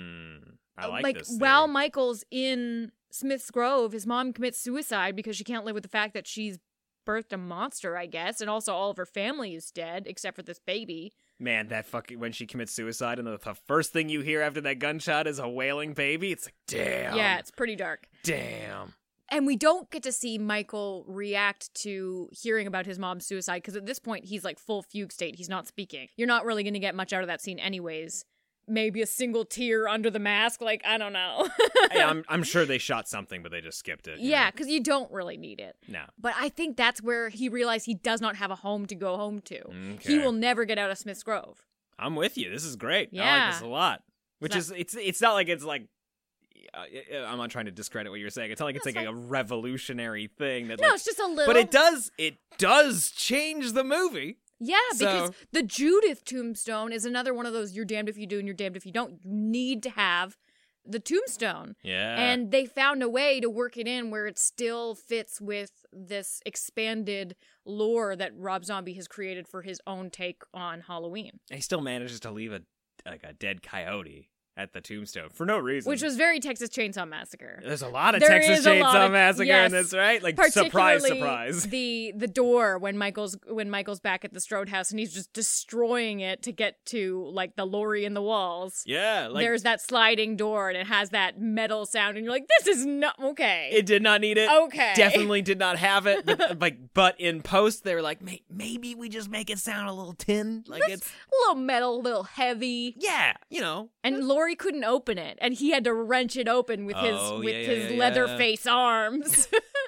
S3: I like,
S4: like
S3: this theory.
S4: while Michael's in Smith's Grove, his mom commits suicide because she can't live with the fact that she's birthed a monster, I guess, and also all of her family is dead except for this baby.
S3: Man, that fucking when she commits suicide and the, the first thing you hear after that gunshot is a wailing baby. It's like, damn.
S4: Yeah, it's pretty dark.
S3: Damn.
S4: And we don't get to see Michael react to hearing about his mom's suicide because at this point he's like full fugue state. He's not speaking. You're not really going to get much out of that scene anyways. Maybe a single tear under the mask. Like, I don't know.
S3: Yeah, I'm, I'm sure they shot something, but they just skipped it. you
S4: Yeah,
S3: know?
S4: because you don't really need it.
S3: No.
S4: But I think that's where he realized he does not have a home to go home to.
S3: Okay.
S4: He will never get out of Smith's Grove.
S3: I'm with you. This is great. I
S4: Yeah.
S3: like this a lot. Which
S4: not-
S3: is, it's it's not like it's like, uh, I'm not trying to discredit what you're saying. It's not like it's
S4: That's
S3: like a revolutionary thing. That
S4: No,
S3: like,
S4: it's just a little.
S3: But it does, it does change the movie.
S4: Yeah, because
S3: So-
S4: the Judith tombstone is another one of those you're damned if you do and you're damned if you don't. You need to have the tombstone.
S3: Yeah.
S4: And they found a way to work it in where it still fits with this expanded lore that Rob Zombie has created for his own take on Halloween.
S3: He still manages to leave a like a dead coyote at the tombstone for no reason.
S4: Which was very Texas Chainsaw Massacre.
S3: There's a lot of
S4: There
S3: Texas
S4: is a lot
S3: Chainsaw
S4: of-
S3: Massacre
S4: yes.
S3: in this, right? Like surprise,
S4: Particularly
S3: surprise.
S4: The the door when Michael's when Michael's back at the Strode house and he's just destroying it to get to like the lorry in the walls.
S3: Yeah, like
S4: There's that sliding door and it has that metal sound and you're like, this is not okay.
S3: it did not need it.
S4: Okay.
S3: Definitely did not have it. But like, but in post, they were like, May- maybe we just make it sound a little tin, like
S4: This-
S3: it's
S4: a little metal, a little heavy.
S3: yeah, you know.
S4: And Laurie couldn't open it, and he had to wrench it open with his
S3: Oh,
S4: with
S3: yeah, yeah,
S4: his
S3: yeah,
S4: leather
S3: yeah.
S4: face arms.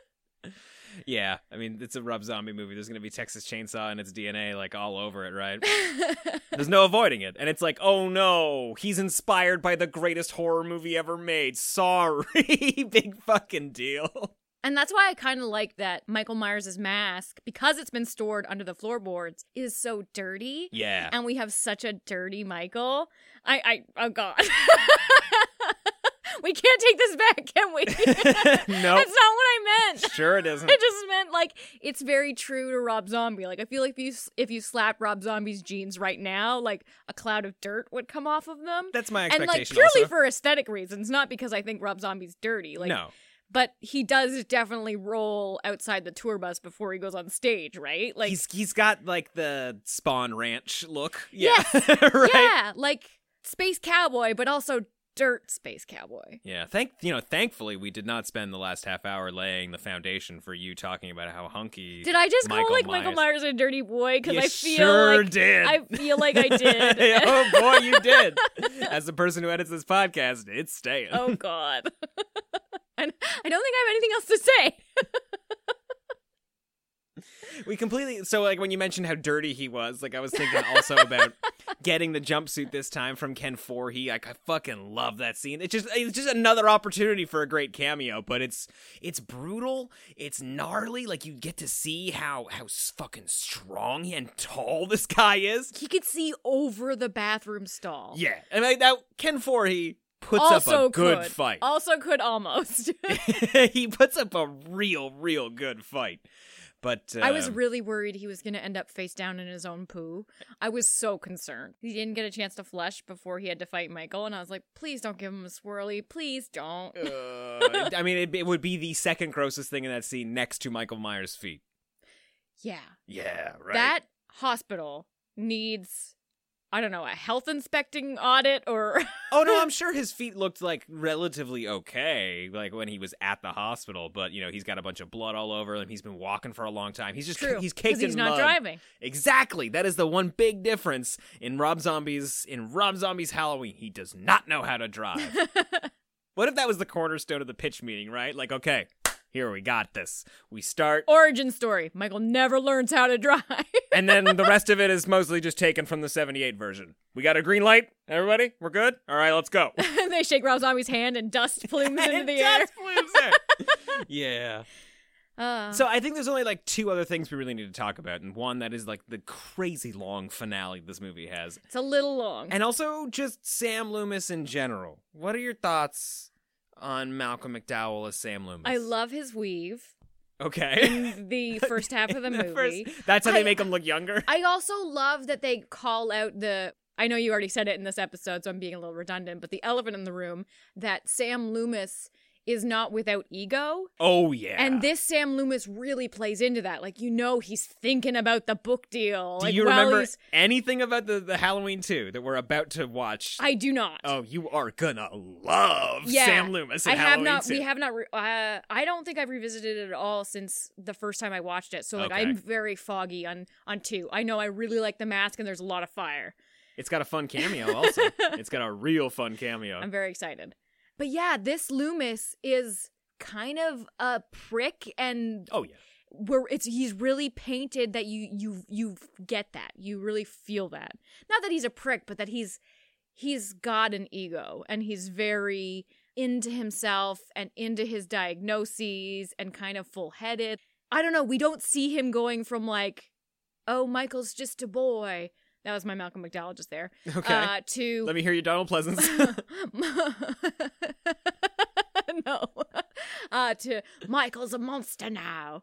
S3: Yeah, I mean, it's a Rob Zombie movie. There's gonna be Texas Chainsaw and its D N A like all over it, right? There's no avoiding it. And it's like, oh no, he's inspired by the greatest horror movie ever made. Sorry, big fucking deal.
S4: And that's why I kind of like that Michael Myers' mask, because it's been stored under the floorboards, is so dirty.
S3: Yeah.
S4: And we have such a dirty Michael. I, I, oh God. We can't take this back, can we?
S3: Nope.
S4: That's not what I meant.
S3: Sure it isn't.
S4: I just meant like it's very true to Rob Zombie. Like I feel like if you if you slap Rob Zombie's jeans right now, like a cloud of dirt would come off of them.
S3: That's my
S4: And like
S3: expectation
S4: purely
S3: also.
S4: for aesthetic reasons, not because I think Rob Zombie's dirty. Like
S3: No.
S4: But he does definitely roll outside the tour bus before he goes on stage, right? Like
S3: He's he's got like the Spawn Ranch look. Yeah.
S4: Yes.
S3: Right?
S4: Yeah, like space cowboy, but also dirt space cowboy.
S3: Yeah, thank you know, thankfully we did not spend the last half hour laying the foundation for you talking about how hunky.
S4: Did I just
S3: Michael
S4: call like
S3: Myers.
S4: Michael Myers a dirty boy? Because
S3: You
S4: I feel
S3: sure
S4: like
S3: did.
S4: I feel like I did.
S3: Oh boy, you did. As the person who edits this podcast, it's staying.
S4: Oh God. And I don't think I have anything else to say.
S3: We completely so like when you mentioned how dirty he was, like I was thinking also about getting the jumpsuit this time from Ken Foree. Like I fucking love that scene. It's just it's just another opportunity for a great cameo, but it's it's brutal, it's gnarly. Like you get to see how how fucking strong and tall this guy is.
S4: He could see over the bathroom stall.
S3: Yeah, and like that Ken Foree, puts
S4: also
S3: up a good
S4: could.
S3: fight.
S4: Also could almost.
S3: He puts up a real, real good fight. But uh,
S4: I was really worried he was going to end up face down in his own poo. I was so concerned. He didn't get a chance to flush before he had to fight Michael, and I was like, please don't give him a swirly. Please don't.
S3: uh, I mean, it, it would be the second grossest thing in that scene next to Michael Myers' feet.
S4: Yeah.
S3: Yeah, right.
S4: That hospital needs, I don't know, a health inspecting audit or...
S3: Oh, no, I'm sure his feet looked, like, relatively okay, like, when he was at the hospital, but, you know, he's got a bunch of blood all over him. He's been walking for a long time. He's just,
S4: True,
S3: he's caked in
S4: he's not
S3: mud.
S4: driving.
S3: Exactly. That is the one big difference in Rob Zombie's, in Rob Zombie's Halloween. He does not know how to drive. What if that was the cornerstone of the pitch meeting, right? Like, okay, here, we got this. We start...
S4: Origin story. Michael never learns how to drive.
S3: And then the rest of it is mostly just taken from the seventy-eight version. We got a green light? Everybody? We're good? All right, let's go.
S4: They shake Rob Zombie's hand and dust plumes into the
S3: dust
S4: air.
S3: Plumes there. Yeah.
S4: Uh,
S3: So I think there's only like two other things we really need to talk about, and one that is like the crazy long finale this movie has.
S4: It's a little long.
S3: And also just Sam Loomis in general. What are your thoughts on Malcolm McDowell as Sam Loomis?
S4: I love his weave.
S3: Okay.
S4: In the first half of the
S3: The
S4: movie.
S3: first- that's how they
S4: I-
S3: make him look younger?
S4: I also love that they call out the, I know you already said it in this episode, so I'm being a little redundant, but the elephant in the room, that Sam Loomis is not without ego.
S3: Oh, yeah.
S4: And this Sam Loomis really plays into that. Like, you know, he's thinking about the book deal.
S3: Do
S4: like,
S3: you
S4: while
S3: remember
S4: he's-
S3: anything about the, the Halloween two that we're about to watch?
S4: I do not.
S3: Oh, you are gonna love
S4: Yeah,
S3: Sam Loomis in
S4: I have
S3: Halloween
S4: not.
S3: two.
S4: We have not. Re- uh, I don't think I've revisited it at all since the first time I watched it. So like,
S3: Okay.
S4: I'm very foggy on on two. I know I really like the mask, and there's a lot of fire.
S3: It's got a fun cameo also. It's got a real fun cameo.
S4: I'm very excited. But yeah, this Loomis is kind of a prick, and
S3: oh yeah,
S4: where it's he's really painted that you you you get that, you really feel that. Not that he's a prick, but that he's he's got an ego, and he's very into himself and into his diagnoses and kind of full-headed. I don't know, we don't see him going from like, oh, Michael's just a boy. That was my Malcolm McDowell just there.
S3: Okay.
S4: Uh, to
S3: Let me hear you, Donald Pleasance.
S4: no. Uh, to Michael's a monster now.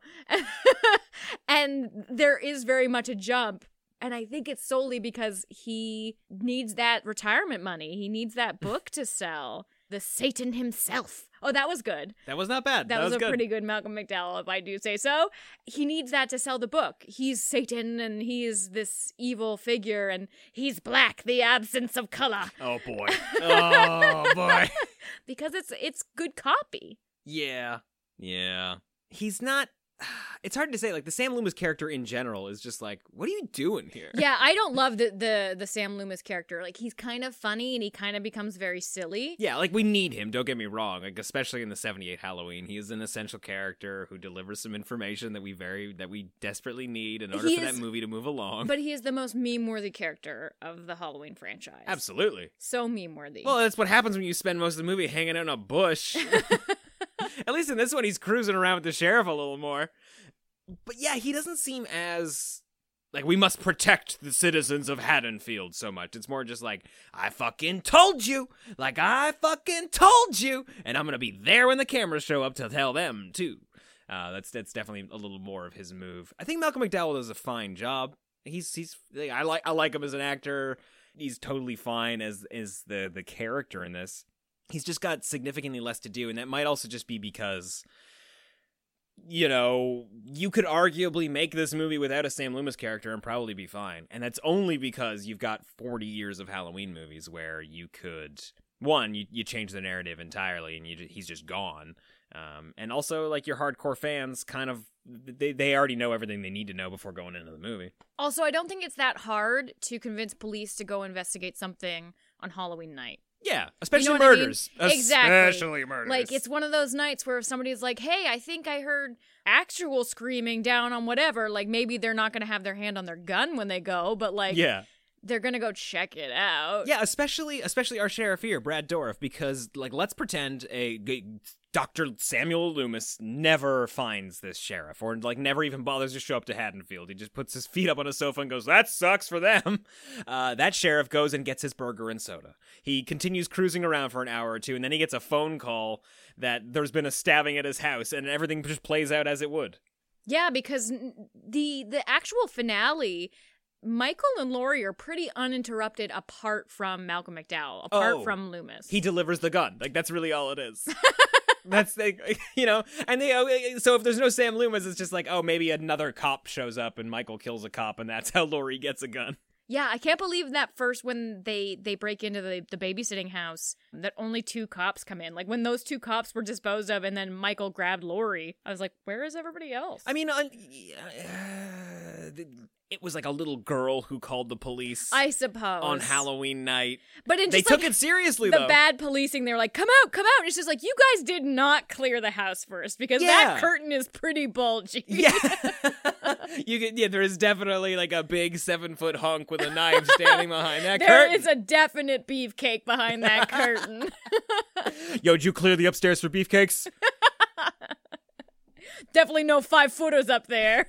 S4: And there is very much a jump. And I think it's solely because he needs that retirement money. He needs that book to sell. The Satan himself. Oh, that was good.
S3: That was not bad.
S4: That,
S3: That
S4: was,
S3: was
S4: a
S3: good.
S4: pretty good Malcolm McDowell, if I do say so. He needs that to sell the book. He's Satan, and he's this evil figure, and he's black, the absence of color.
S3: Oh boy. Oh boy.
S4: Because it's it's good copy.
S3: Yeah. Yeah. He's not. It's hard to say. Like the Sam Loomis character in general is just like, what are you doing here?
S4: Yeah, I don't love the the the Sam Loomis character. Like he's kind of funny, and he kind of becomes very silly.
S3: Yeah, like we need him, don't get me wrong. Like especially in the seventy-eight Halloween, he is an essential character who delivers some information that we very that we desperately need in order
S4: He
S3: for
S4: is-
S3: that movie to move along.
S4: But he is the most meme-worthy character of the Halloween franchise.
S3: Absolutely.
S4: So meme-worthy.
S3: Well, that's what happens when you spend most of the movie hanging out in a bush. At least in this one, he's cruising around with the sheriff a little more. But yeah, he doesn't seem as like we must protect the citizens of Haddonfield so much. It's more just like, I fucking told you, like I fucking told you, and I'm gonna be there when the cameras show up to tell them too. Uh, that's that's definitely a little more of his move. I think Malcolm McDowell does a fine job. He's he's I like I like him as an actor. He's totally fine as as the the character in this. He's just got significantly less to do, and that might also just be because, you know, you could arguably make this movie without a Sam Loomis character and probably be fine. And that's only because you've got forty years of Halloween movies where you could, one, you, you change the narrative entirely and you he's just gone. Um, and also, like, your hardcore fans kind of, they, they already know everything they need to know before going into the movie.
S4: Also, I don't think it's that hard to convince police to go investigate something on Halloween night.
S3: Yeah, especially
S4: You know what I mean?
S3: murders.
S4: Exactly.
S3: Especially murders.
S4: Like, it's one of those nights where if somebody's like, hey, I think I heard actual screaming down on whatever, like, maybe they're not going to have their hand on their gun when they go, but, like,
S3: yeah.
S4: they're gonna go check it out.
S3: Yeah, especially especially our sheriff here, Brad Dourif, because like let's pretend a Doctor Samuel Loomis never finds this sheriff, or like never even bothers to show up to Haddonfield. He just puts his feet up on a sofa and goes, "That sucks for them." Uh, that sheriff goes and gets his burger and soda. He continues cruising around for an hour or two, and then he gets a phone call that there's been a stabbing at his house, and everything just plays out as it would.
S4: Yeah, because the the actual finale, Michael and Laurie are pretty uninterrupted apart from Malcolm McDowell, apart
S3: Oh,
S4: from Loomis.
S3: He delivers the gun. Like, that's really all it is. That's, like, you know, and they, so if there's no Sam Loomis, it's just like, oh, maybe another cop shows up and Michael kills a cop, and that's how Laurie gets a gun.
S4: Yeah, I can't believe that first when they, they break into the, the babysitting house, that only two cops come in. Like, when those two cops were disposed of and then Michael grabbed Laurie, I was like, where is everybody else?
S3: I mean, uh, uh, it was like a little girl who called the police.
S4: I suppose.
S3: On Halloween night.
S4: But in
S3: they
S4: just,
S3: took
S4: like,
S3: it seriously,
S4: the
S3: though.
S4: The bad policing, they were like, come out, come out. And it's just like, you guys did not clear the house first, because
S3: Yeah.
S4: that curtain is pretty bulgy.
S3: Yeah. you can, yeah, there is definitely like a big seven foot hunk with a knife standing behind that
S4: There
S3: curtain.
S4: is a definite beefcake behind that curtain.
S3: Yo, did you clear the upstairs for beefcakes?
S4: Definitely no five footers up there.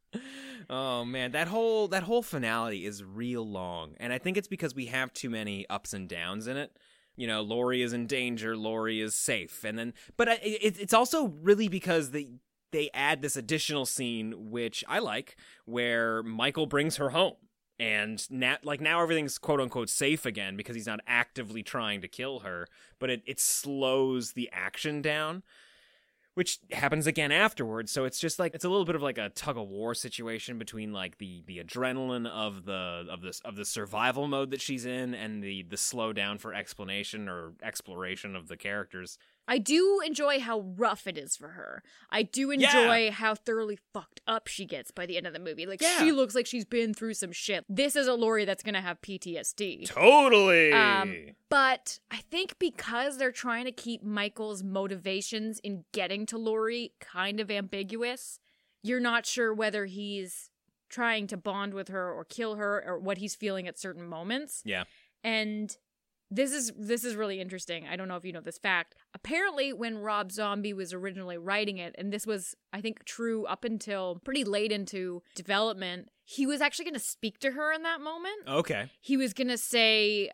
S3: Oh man, that whole that whole finale is real long, and I think it's because we have too many ups and downs in it. You know, Laurie is in danger, Laurie is safe, and then, but I, it, it's also really because they they add this additional scene, which I like, where Michael brings her home, and now, like now everything's quote unquote safe again because he's not actively trying to kill her, but it it slows the action down. Which happens again afterwards, so it's just like it's a little bit of like a tug of war situation between like the, the adrenaline of the of this of the survival mode that she's in and the the slow down for explanation or exploration of the characters.
S4: I do enjoy how rough it is for her. I do enjoy
S3: Yeah.
S4: how thoroughly fucked up she gets by the end of the movie. Like,
S3: Yeah.
S4: she looks like she's been through some shit. This is a Laurie that's gonna have P T S D.
S3: Totally.
S4: Um, but I think because they're trying to keep Michael's motivations in getting to Laurie kind of ambiguous, you're not sure whether he's trying to bond with her or kill her or what he's feeling at certain moments.
S3: Yeah.
S4: And this is this is really interesting. I don't know if you know this fact. Apparently, when Rob Zombie was originally writing it, and this was, I think, true up until pretty late into development, he was actually going to speak to her in that moment.
S3: Okay.
S4: He was going to say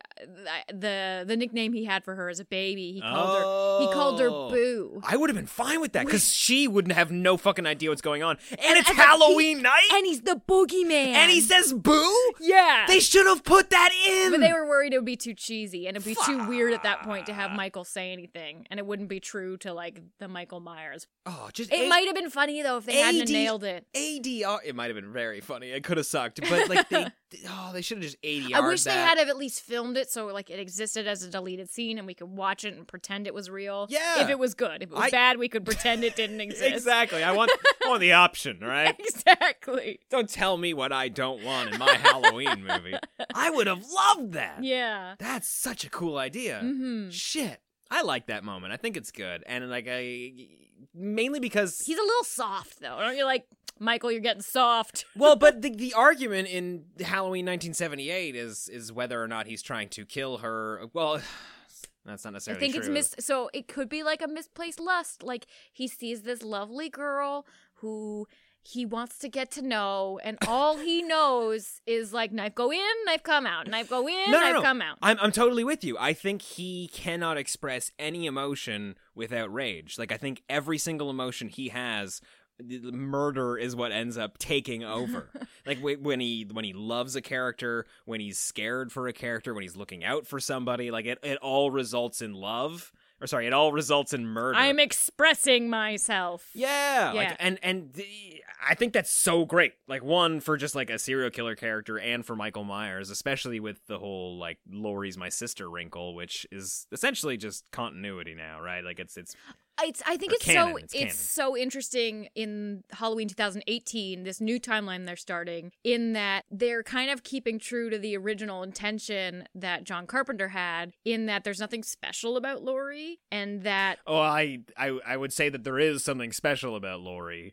S4: the the nickname he had for her as a baby. He called
S3: Oh.
S4: her he called her Boo.
S3: I would have been fine with that because she wouldn't have no fucking idea what's going on. And, and it's
S4: and
S3: Halloween
S4: he,
S3: night.
S4: And he's the boogeyman.
S3: And he says boo?
S4: Yeah.
S3: They should have put that in.
S4: But they were worried it would be too cheesy and it'd be too weird at that point to have Michael say anything. And it wouldn't be true to, like, the Michael Myers.
S3: Oh, just
S4: It
S3: A-
S4: might have been funny, though, if they hadn't
S3: A D
S4: nailed it.
S3: A D R. It might have been very funny. It could have sucked. But, like, they, oh, they should have just A D R'd
S4: I wish
S3: that.
S4: they had have at least filmed it so, like, it existed as a deleted scene and we could watch it and pretend it was real.
S3: Yeah.
S4: If it was good. If it was
S3: I-
S4: bad, we could pretend it didn't exist.
S3: Exactly. I want, I want the option, right?
S4: Exactly.
S3: Don't tell me what I don't want in my Halloween movie. I would have loved that.
S4: Yeah.
S3: That's such a cool idea.
S4: Mm-hmm.
S3: Shit. I like that moment. I think it's good. And like I mainly because
S4: He's a little soft, though. Aren't you like, Michael, you're getting soft?
S3: well, but the the argument in Halloween nineteen seventy-eight is is whether or not he's trying to kill her. Well, that's not
S4: I
S3: necessarily
S4: think
S3: true.
S4: it's mis- so it could be like a misplaced lust. Like, he sees this lovely girl who he wants to get to know, and all he knows is like, knife go in, knife come out, knife go in,
S3: no, no,
S4: knife
S3: no.
S4: come out.
S3: I'm I'm totally with you. I think he cannot express any emotion without rage. Like I think every single emotion he has, the the murder is what ends up taking over. Like wh- when he when he loves a character, when he's scared for a character, when he's looking out for somebody, like it it all results in love. Or sorry, it all results in murder.
S4: I'm expressing myself.
S3: Yeah,
S4: Yeah.
S3: like and and the, I think that's so great. Like one for just like a serial killer character, and for Michael Myers, especially with the whole like Laurie's my sister wrinkle, which is essentially just continuity now, right? Like it's it's.
S4: It's, I think
S3: Or
S4: it's
S3: canon,
S4: so
S3: it's
S4: it's,
S3: canon.
S4: so interesting in Halloween twenty eighteen, this new timeline they're starting, in that they're kind of keeping true to the original intention that John Carpenter had, in that there's nothing special about Laurie, and that
S3: Oh, I I I would say that there is something special about Laurie,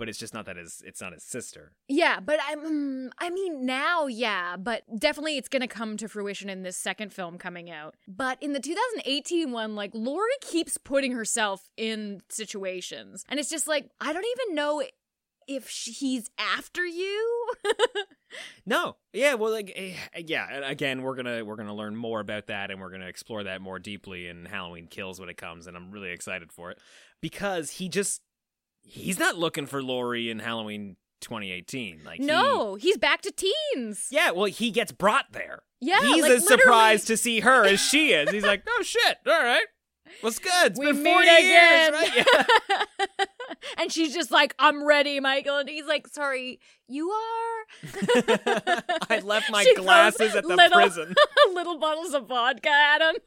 S3: but it's just not that his, it's not his sister.
S4: Yeah, but I'm, I mean, now, yeah, but definitely it's going to come to fruition in this second film coming out. But in the two thousand eighteen one, like, Laurie keeps putting herself in situations. And it's just like, I don't even know if he's after you.
S3: No. Yeah, well, like, eh, yeah, and again, we're gonna we're gonna learn more about that, and we're gonna explore that more deeply in Halloween Kills when it comes, and I'm really excited for it. Because he just, he's not looking for Laurie in Halloween twenty eighteen. Like,
S4: no,
S3: he,
S4: he's back to teens.
S3: Yeah, well, he gets brought there.
S4: Yeah,
S3: he's
S4: like,
S3: as
S4: literally.
S3: surprised to see her as she is. He's like, oh shit, all right, what's good? It's
S4: we
S3: been
S4: meet
S3: forty
S4: again.
S3: years, right? Yeah.
S4: And she's just like, I'm ready, Michael. And he's like, sorry, you are?
S3: I left my
S4: She
S3: glasses
S4: throws
S3: at the
S4: little,
S3: prison.
S4: little bottles of vodka at him.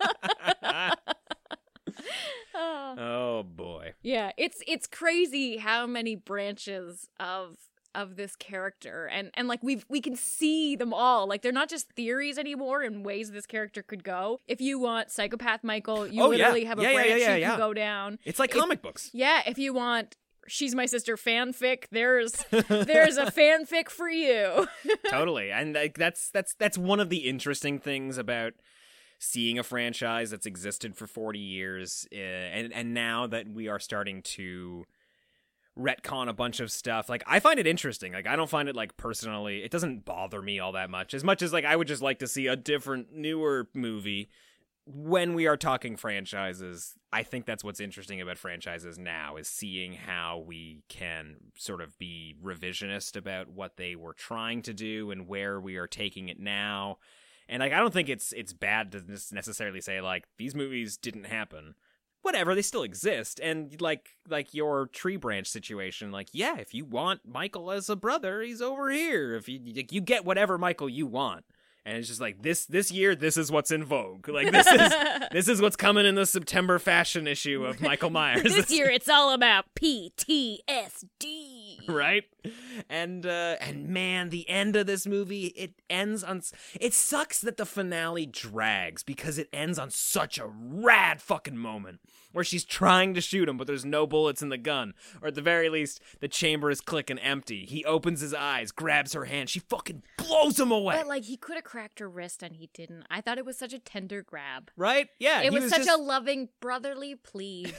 S4: Oh.
S3: Oh boy.
S4: Yeah, it's it's crazy how many branches of of this character, and and like we've we can see them all. Like, they're not just theories anymore in ways this character could go. If you want Psychopath Michael, you
S3: Oh,
S4: literally
S3: yeah.
S4: have a
S3: Yeah, yeah,
S4: branch
S3: yeah, yeah,
S4: you
S3: yeah.
S4: can go down.
S3: It's like
S4: If-
S3: comic books.
S4: Yeah, if you want She's My Sister fanfic, there's there's a fanfic for you.
S3: Totally. And like that's that's that's one of the interesting things about seeing a franchise that's existed for forty years, uh, and and now that we are starting to retcon a bunch of stuff. Like, I find it interesting. Like, I don't find it, like, personally, it doesn't bother me all that much. As much as, like, I would just like to see a different, newer movie. When we are talking franchises, I think that's what's interesting about franchises now, is seeing how we can sort of be revisionist about what they were trying to do and where we are taking it now. And, like, I don't think it's it's bad to necessarily say, like, these movies didn't happen. Whatever, they still exist. And like like your tree branch situation, like, yeah, if you want Michael as a brother, he's over here. If you you get whatever Michael you want. And it's just like, this this year, this is what's in vogue. Like, this is this is what's coming in the September fashion issue of Michael Myers.
S4: This year, it's all about P T S D.
S3: Right? And, uh, and man, the end of this movie, it ends on... It sucks that the finale drags, because it ends on such a rad fucking moment, where she's trying to shoot him, but there's no bullets in the gun. Or at the very least, the chamber is clicking empty. He opens his eyes, grabs her hand, she fucking blows him away.
S4: But, like, he could have cracked her wrist and he didn't. I thought it was such a tender grab.
S3: Right? Yeah.
S4: It was,
S3: was
S4: such
S3: just...
S4: a loving brotherly plead.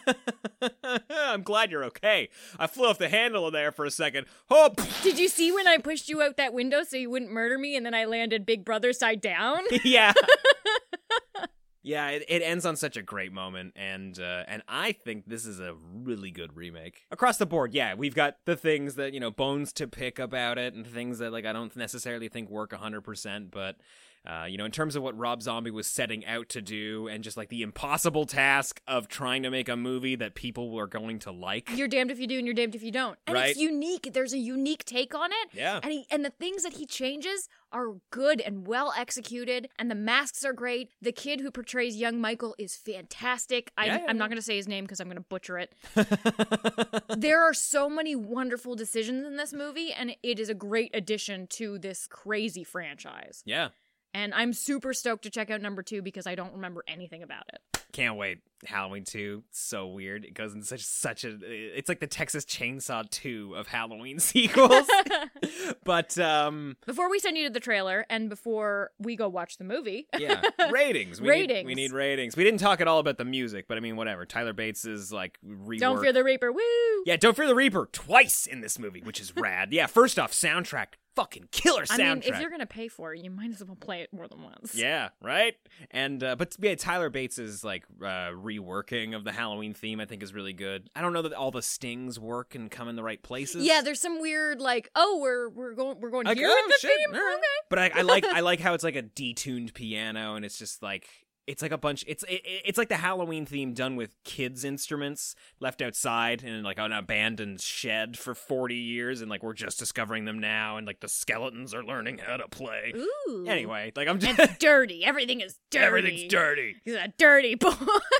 S3: I'm glad you're okay. I flew off the handle there for a second. Oh,
S4: did you see when I pushed you out that window so you wouldn't murder me, and then I landed Big Brother side down?
S3: Yeah. Yeah, it, it ends on such a great moment, and uh, and I think this is a really good remake. Across the board, yeah, we've got the things that, you know, bones to pick about it, and things that, like, I don't necessarily think work one hundred percent, but... Uh, you know, in terms of what Rob Zombie was setting out to do, and just like the impossible task of trying to make a movie that people were going to like.
S4: You're damned if you do and you're damned if you don't. And
S3: right?
S4: It's unique. There's a unique take on it.
S3: Yeah.
S4: And he, and the things that he changes are good and well executed, and the masks are great. The kid who portrays young Michael is fantastic. I,
S3: Yeah, yeah,
S4: I'm not
S3: yeah.
S4: going to say his name because I'm going to butcher it. There are so many wonderful decisions in this movie, and it is a great addition to this crazy franchise.
S3: Yeah.
S4: And I'm super stoked to check out number two because I don't remember anything about it.
S3: Can't wait. Halloween two, so weird. It goes in such such a... It's like the Texas Chainsaw two of Halloween sequels. But, um...
S4: Before we send you to the trailer, and before we go watch the movie...
S3: yeah, ratings. We
S4: ratings.
S3: Need, we need ratings. We didn't talk at all about the music, but I mean, whatever. Tyler Bates is, like, rework.
S4: Don't Fear the Reaper, woo!
S3: Yeah, Don't Fear the Reaper twice in this movie, which is rad. Yeah, first off, soundtrack. Fucking killer soundtrack.
S4: I mean, if you're gonna pay for it, you might as well play it more than once.
S3: Yeah, right? And, uh, but yeah, Tyler Bates' like, uh, reworking of the Halloween theme, I think, is really good. I don't know that all the stings work and come in the right places.
S4: Yeah, there's some weird, like, oh, we're we're going we're going
S3: Like,
S4: here
S3: oh,
S4: with the
S3: shit,
S4: theme?
S3: all right.
S4: Okay.
S3: But I, I like I like how it's like a detuned piano, and it's just like, it's like a bunch, it's it, it's like the Halloween theme done with kids' instruments left outside in like an abandoned shed for forty years, and like we're just discovering them now, and like the skeletons are learning how to play.
S4: Ooh.
S3: Anyway, like I'm just...
S4: It's dirty. Everything is dirty.
S3: Everything's dirty.
S4: He's a dirty boy.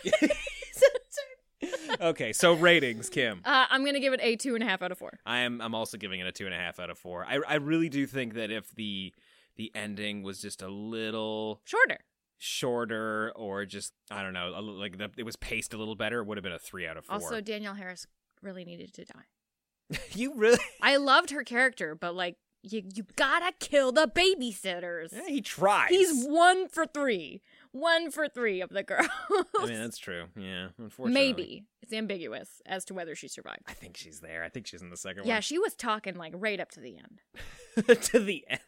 S3: Okay, so ratings, Kim.
S4: Uh, I'm gonna give it a two and a half out of four.
S3: I am. I'm also giving it a two and a half out of four. I I really do think that if the the ending was just a little
S4: shorter,
S3: shorter, or just I don't know, a, little- like the, it was paced a little better, it would have been a three out of four.
S4: Also, Danielle Harris really needed to die.
S3: You really?
S4: I loved her character, but like, you you gotta kill the babysitters.
S3: Yeah, he tries.
S4: He's one for three. One for three of the girls.
S3: I mean, that's true. Yeah, unfortunately.
S4: Maybe. It's ambiguous as to whether she survived.
S3: I think she's there. I think she's in the second
S4: Yeah,
S3: one.
S4: she was talking like right up to the end.
S3: To the end.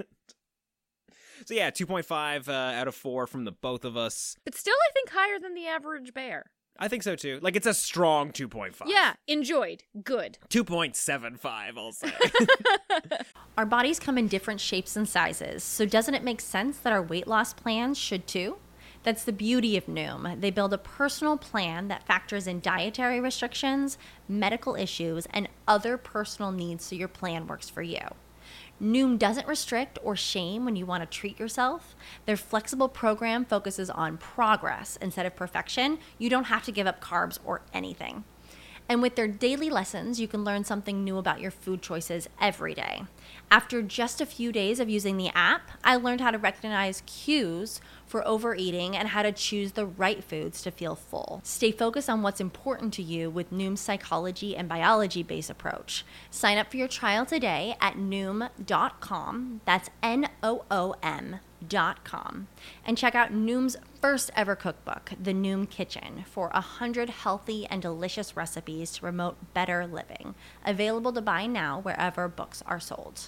S3: So yeah, two point five uh, out of four from the both of us.
S4: But still, I think higher than the average bear.
S3: I think so too. Like, it's a strong two point five.
S4: Yeah, enjoyed. Good.
S3: two point seven five, I'll say.
S12: Our bodies come in different shapes and sizes, so doesn't it make sense that our weight loss plans should too? That's the beauty of Noom. They build a personal plan that factors in dietary restrictions, medical issues, and other personal needs so your plan works for you. Noom doesn't restrict or shame when you want to treat yourself. Their flexible program focuses on progress instead of perfection. You don't have to give up carbs or anything. And with their daily lessons, you can learn something new about your food choices every day. After just a few days of using the app, I learned how to recognize cues for overeating and how to choose the right foods to feel full. Stay focused on what's important to you with Noom's psychology and biology-based approach. Sign up for your trial today at noom dot com. That's N O O M dot com. And check out Noom's first ever cookbook, The Noom Kitchen, for one hundred healthy and delicious recipes to promote better living. Available to buy now wherever books are sold.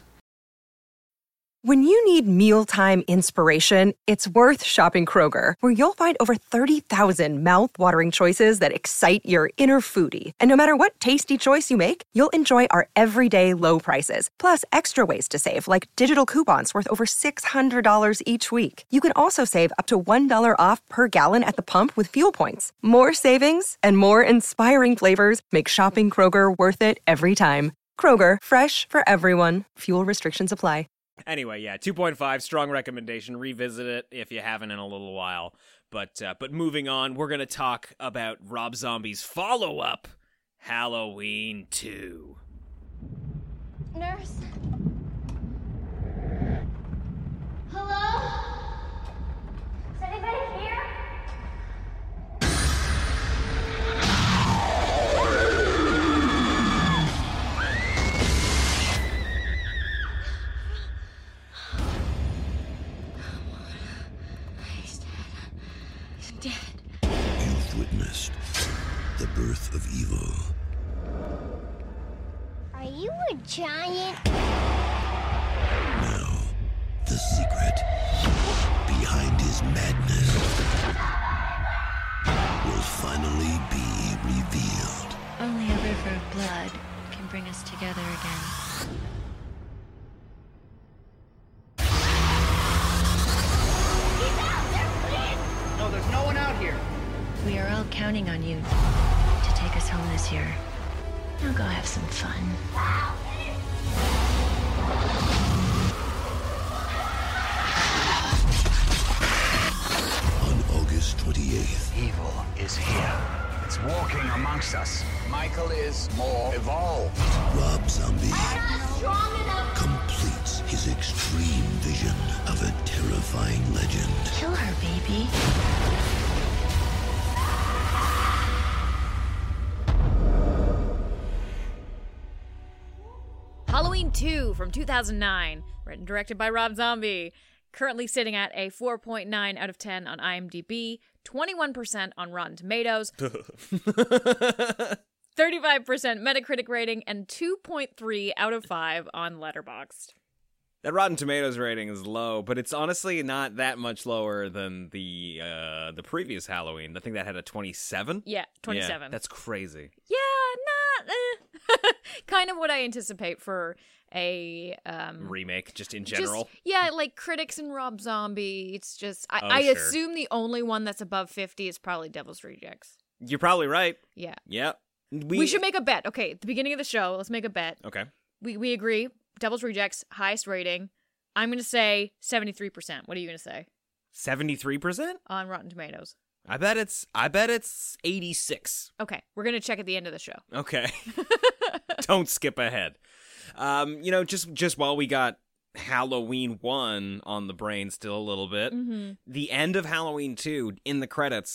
S13: When you need mealtime inspiration, it's worth shopping Kroger, where you'll find over thirty thousand mouth-watering choices that excite your inner foodie. And no matter what tasty choice you make, you'll enjoy our everyday low prices, plus extra ways to save, like digital coupons worth over six hundred dollars each week. You can also save up to one dollar off per gallon at the pump with fuel points. More savings and more inspiring flavors make shopping Kroger worth it every time. Kroger, fresh for everyone. Fuel restrictions apply.
S3: Anyway, yeah, two point five, strong recommendation. Revisit it if you haven't in a little while. But uh, but moving on, we're going to talk about Rob Zombie's follow-up, Halloween two.
S10: Nurse? Hello? Is anybody here?
S9: Dead.
S7: You've witnessed the birth of evil.
S9: Are you a giant?
S7: Now, the secret behind his madness will finally be revealed.
S14: Only a river of blood can bring us together again.
S15: No, there's no one out here.
S14: We are all counting on you to take us home this year. Now go have some fun.
S7: On August twenty-eighth,
S6: Evil is here. It's walking amongst us. Michael is more evolved.
S7: Rob Zombie
S9: Strong enough.
S7: completes his extreme vision of a terrifying legend.
S14: Kill her, baby.
S4: Halloween two from two thousand nine, written and directed by Rob Zombie. Currently sitting at a four point nine out of ten on IMDb, twenty-one percent on Rotten Tomatoes, thirty-five percent Metacritic rating, and two point three out of five on Letterboxd.
S3: That Rotten Tomatoes rating is low, but it's honestly not that much lower than the uh, the previous Halloween. I think that had a twenty-seven.
S4: Yeah, twenty-seven.
S3: Yeah, that's crazy.
S4: Yeah, not eh. Kind of what I anticipate for a um,
S3: remake, just in general.
S4: Just, yeah, like critics and Rob Zombie. It's just I,
S3: Oh,
S4: I
S3: sure.
S4: assume the only one that's above fifty is probably Devil's Rejects.
S3: You're probably right.
S4: Yeah.
S3: Yep.
S4: We, we should make a bet. Okay, at the beginning of the show, let's make a bet.
S3: Okay.
S4: We we agree. Devil's Rejects, highest rating. I'm going to say seventy-three percent. What are you going to say?
S3: seventy-three percent?
S4: On Rotten Tomatoes.
S3: I bet it's I bet it's eighty-six.
S4: Okay, we're going to check at the end of the show.
S3: Okay. Don't skip ahead. Um, you know, just just while we got Halloween one on the brain still a little bit,
S4: mm-hmm.
S3: the end of Halloween two in the credits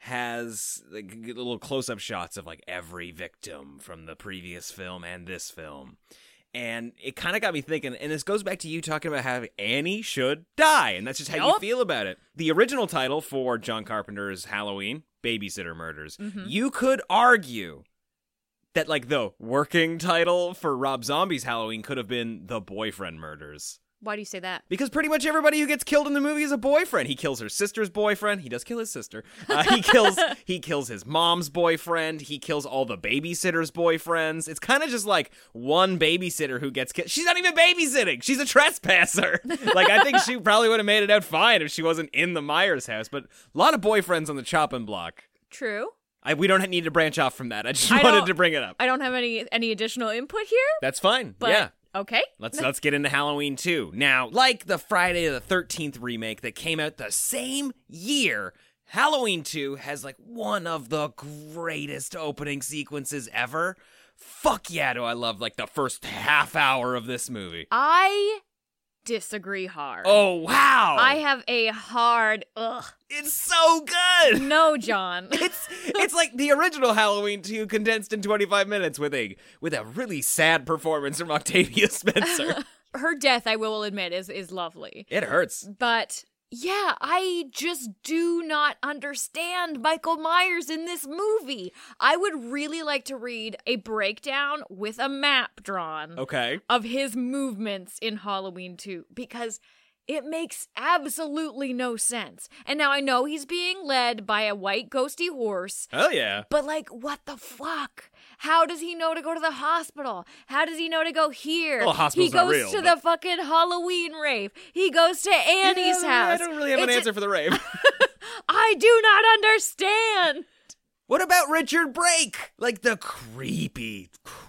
S3: has like little close-up shots of like every victim from the previous film and this film. And it kind of got me thinking, and this goes back to you talking about how Annie should die, and that's just how
S4: Yep.
S3: you feel about it. The original title for John Carpenter's Halloween, Babysitter Murders,
S4: Mhm.
S3: you could argue that like the working title for Rob Zombie's Halloween could have been The Boyfriend Murders.
S4: Why do you say that?
S3: Because pretty much everybody who gets killed in the movie is a boyfriend. He kills her sister's boyfriend. He does kill his sister. Uh, he kills he kills his mom's boyfriend. He kills all the babysitters' boyfriends. It's kind of just like one babysitter who gets killed. She's not even babysitting. She's a trespasser. Like, I think she probably would have made it out fine if she wasn't in the Myers house. But a lot of boyfriends on the chopping block.
S4: True.
S3: I, we don't need to branch off from that. I just
S4: I
S3: wanted
S4: don't-
S3: to bring it up.
S4: I don't have any any additional input here,
S3: That's fine.
S4: but
S3: yeah.
S4: okay.
S3: Let's let's get into Halloween two. Now, like the Friday the thirteenth remake that came out the same year, Halloween two has like one of the greatest opening sequences ever. Fuck yeah, do I love like the first half hour of this movie.
S4: I disagree hard.
S3: Oh, wow.
S4: I have a hard ugh.
S3: It's so good.
S4: No, John.
S3: It's it's like the original Halloween two condensed in twenty-five minutes with a with a really sad performance from Octavia Spencer.
S4: Her death, I will admit, is is lovely.
S3: It hurts.
S4: But yeah, I just do not understand Michael Myers in this movie. I would really like to read a breakdown with a map drawn
S3: Okay.
S4: of his movements in Halloween two because it makes absolutely no sense. And now I know he's being led by a white ghosty horse.
S3: Oh yeah.
S4: But like, what the fuck? How does he know to go to the hospital? How does he know to go here?
S3: Well, hospital's
S4: he goes
S3: not real,
S4: to
S3: but-
S4: the fucking Halloween rave. He goes to Annie's
S3: Yeah,
S4: house.
S3: I don't really have an
S4: It's a-
S3: answer for the rave.
S4: I do not understand.
S3: What about Richard Brake? Like the creepy,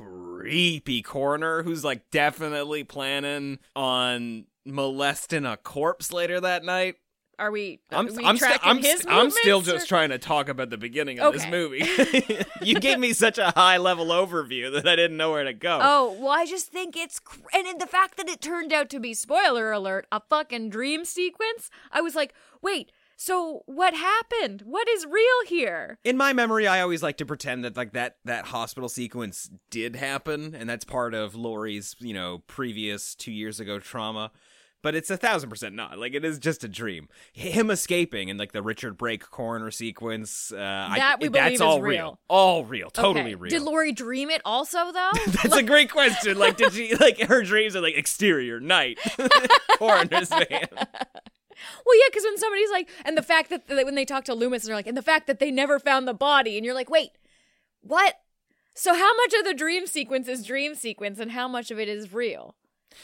S3: creepy coroner who's like definitely planning on molesting a corpse later that night.
S4: Are we?
S3: I'm,
S4: are we
S3: I'm, st-
S4: tracking
S3: I'm,
S4: his
S3: st- I'm still
S4: movements,
S3: just
S4: or-
S3: trying to talk about the beginning of this
S4: Okay.
S3: movie. You gave me such a high level overview that I didn't know where to go.
S4: Oh, well, I just think it's... Cr- and in the fact that it turned out to be, spoiler alert, a fucking dream sequence, I was like, wait, so what happened? What is real here?
S3: In my memory, I always like to pretend that like that that hospital sequence did happen, and that's part of Laurie's, you know, previous two years ago trauma. But it's a thousand percent not. Like, it is just a dream. Him escaping and like the Richard Brake coroner sequence. Uh,
S4: That
S3: I,
S4: we
S3: that's
S4: believe
S3: all
S4: is real.
S3: All real. Totally
S4: Okay.
S3: real.
S4: Did Lori dream it also, though?
S3: That's a great question. Like, did she, like, her dreams are like exterior, night, coroner's van.
S4: Well, yeah, because when somebody's like, and the fact that, that when they talk to Loomis, they're like, and the fact that they never found the body, and you're like, wait, what? So how much of the dream sequence is dream sequence, and how much of it is real?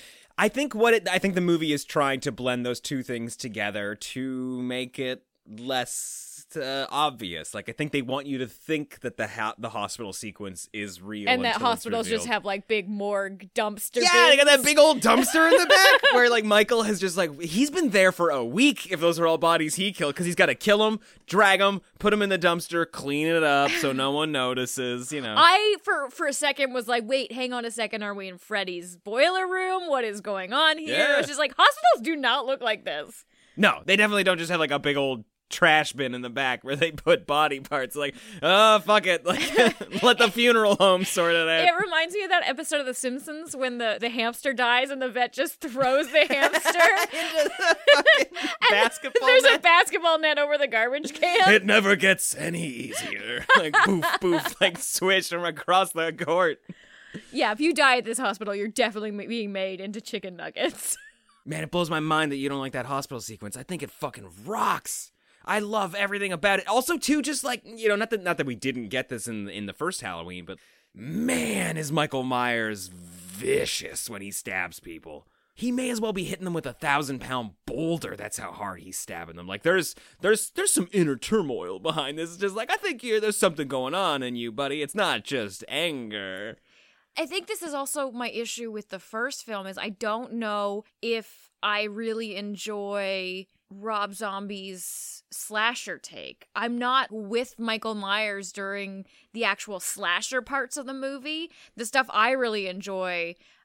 S3: I think what it, I think the movie is trying to blend those two things together to make it less uh, obvious. Like, I think they want you to think that the ha- the hospital sequence is real,
S4: And that
S3: until it's
S4: hospitals just
S3: revealed.
S4: have like big morgue dumpster.
S3: Yeah, they got that
S4: bins.
S3: big old dumpster in the back where like Michael has just like he's been there for a week if those are all bodies he killed because he's got to kill them, drag them, put them in the dumpster, clean it up so no one notices. You know,
S4: I for for a second was like, wait, hang on a second, are we in Freddy's boiler room? What is going on here?
S3: Yeah.
S4: It's just like hospitals do not look like this.
S3: no, they definitely don't just have like a big old trash bin in the back where they put body parts. Like, oh fuck it, like let the funeral home sort it out.
S4: It reminds me of that episode of The Simpsons when the, the hamster dies and the vet just throws the hamster
S3: into the fucking basketball
S4: There's
S3: net.
S4: a basketball net over the garbage can.
S3: It never gets any easier. Like boof boof, like swish from across the court.
S4: Yeah, if you die at this hospital, you're definitely m- being made into chicken nuggets.
S3: Man, it blows my mind that you don't like that hospital sequence. I think it fucking rocks. I love everything about it. Also, too, just like, you know, not that not that we didn't get this in in the first Halloween, but man, is Michael Myers vicious when he stabs people. He may as well be hitting them with a thousand pound boulder. That's how hard he's stabbing them. Like there's there's there's some inner turmoil behind this. It's just like I think you're, there's something going on in you, buddy. It's not just anger.
S4: I think this is also my issue with the first film is I don't know if I really enjoy Rob Zombie's slasher take. I'm not with Michael Myers during the actual slasher parts of the movie. The stuff I really enjoy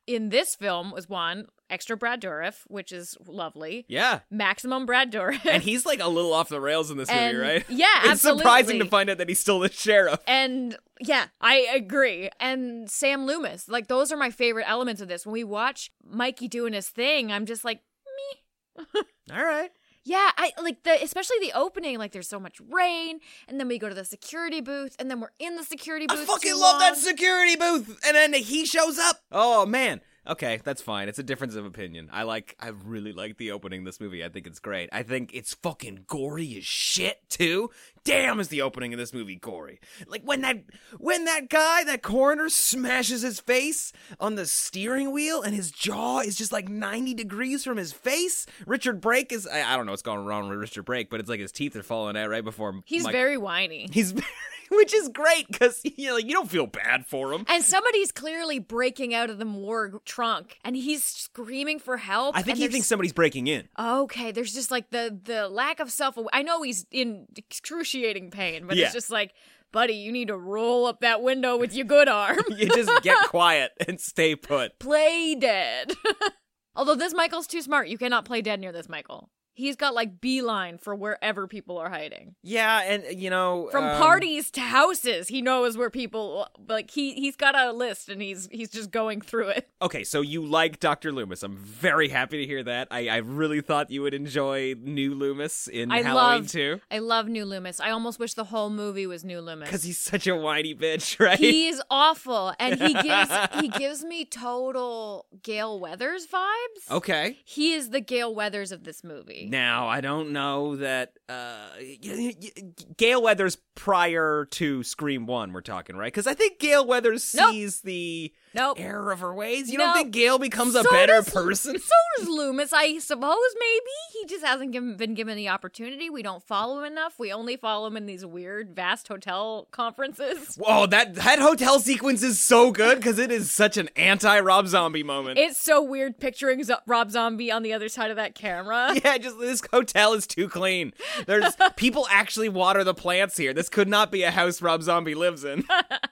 S4: in this film was one, extra Brad Dourif, which is lovely.
S3: Yeah.
S4: Maximum Brad Dourif.
S3: And he's like a little off the rails in this
S4: And-
S3: movie, right?
S4: yeah,
S3: It's
S4: absolutely.
S3: surprising to find out that he's still the sheriff.
S4: And yeah, I agree. And Sam Loomis, like those are my favorite elements of this. When we watch Mikey doing his thing, I'm just like, me.
S3: All right.
S4: Yeah, I like the especially the opening. Like, there's so much rain, and then we go to the security booth, and then we're in the security booth.
S3: I fucking
S4: too
S3: love that
S4: long.
S3: security booth, and then he shows up. Oh man. Okay, that's fine. It's a difference of opinion. I like, I really like the opening of this movie. I think it's great. I think it's fucking gory as shit, too. Damn, is the opening of this movie gory. Like, when that, when that guy, that coroner, smashes his face on the steering wheel, and his jaw is just like ninety degrees from his face. Richard Brake is, I, I don't know what's going wrong with Richard Brake, but it's like his teeth are falling out right before
S4: He's
S3: Mike-
S4: very whiny.
S3: He's very, which is great, because, you know, like, you don't feel bad for him.
S4: And somebody's clearly breaking out of the morgue trunk, and he's screaming for help.
S3: I think
S4: and
S3: he
S4: there's-
S3: thinks somebody's breaking in.
S4: Okay, there's just like the the lack of self. I know he's in excruciating pain, but
S3: Yeah.
S4: it's just like, buddy, you need to roll up that window with your good arm.
S3: You just get quiet and stay put.
S4: Play dead. Although this Michael's too smart. You cannot play dead near this Michael. He's got like beeline for wherever people are hiding.
S3: Yeah, and you know,
S4: From
S3: um,
S4: parties to houses, he knows where people like he he's got a list and he's he's just going through it.
S3: Okay, so you like Doctor Loomis. I'm very happy to hear that. I, I really thought you would enjoy New Loomis in
S4: I
S3: Halloween
S4: love
S3: too.
S4: I love New Loomis. I almost wish the whole movie was New Loomis.
S3: Because he's such a whiny bitch, right?
S4: He's awful, and he gives he gives me total Gale Weathers vibes.
S3: Okay.
S4: He is the Gale Weathers of this movie.
S3: Now, I don't know that uh, y- y- y- Gale Weathers prior to Scream one, we're talking, right? Because I think Gale Weathers sees
S4: Nope.
S3: the
S4: Nope.
S3: error of her ways. You
S4: No.
S3: don't think Gale becomes a
S4: So
S3: better
S4: does-
S3: person?
S4: So does Loomis, I suppose, maybe. He just hasn't given, been given the opportunity. We don't follow him enough. We only follow him in these weird, vast hotel conferences.
S3: Whoa, that, that hotel sequence is so good because it is such an anti-Rob Zombie moment.
S4: It's so weird picturing Zo- Rob Zombie on the other side of that camera.
S3: Yeah, just this hotel is too clean. There's people actually water the plants here. This could not be a house Rob Zombie lives in.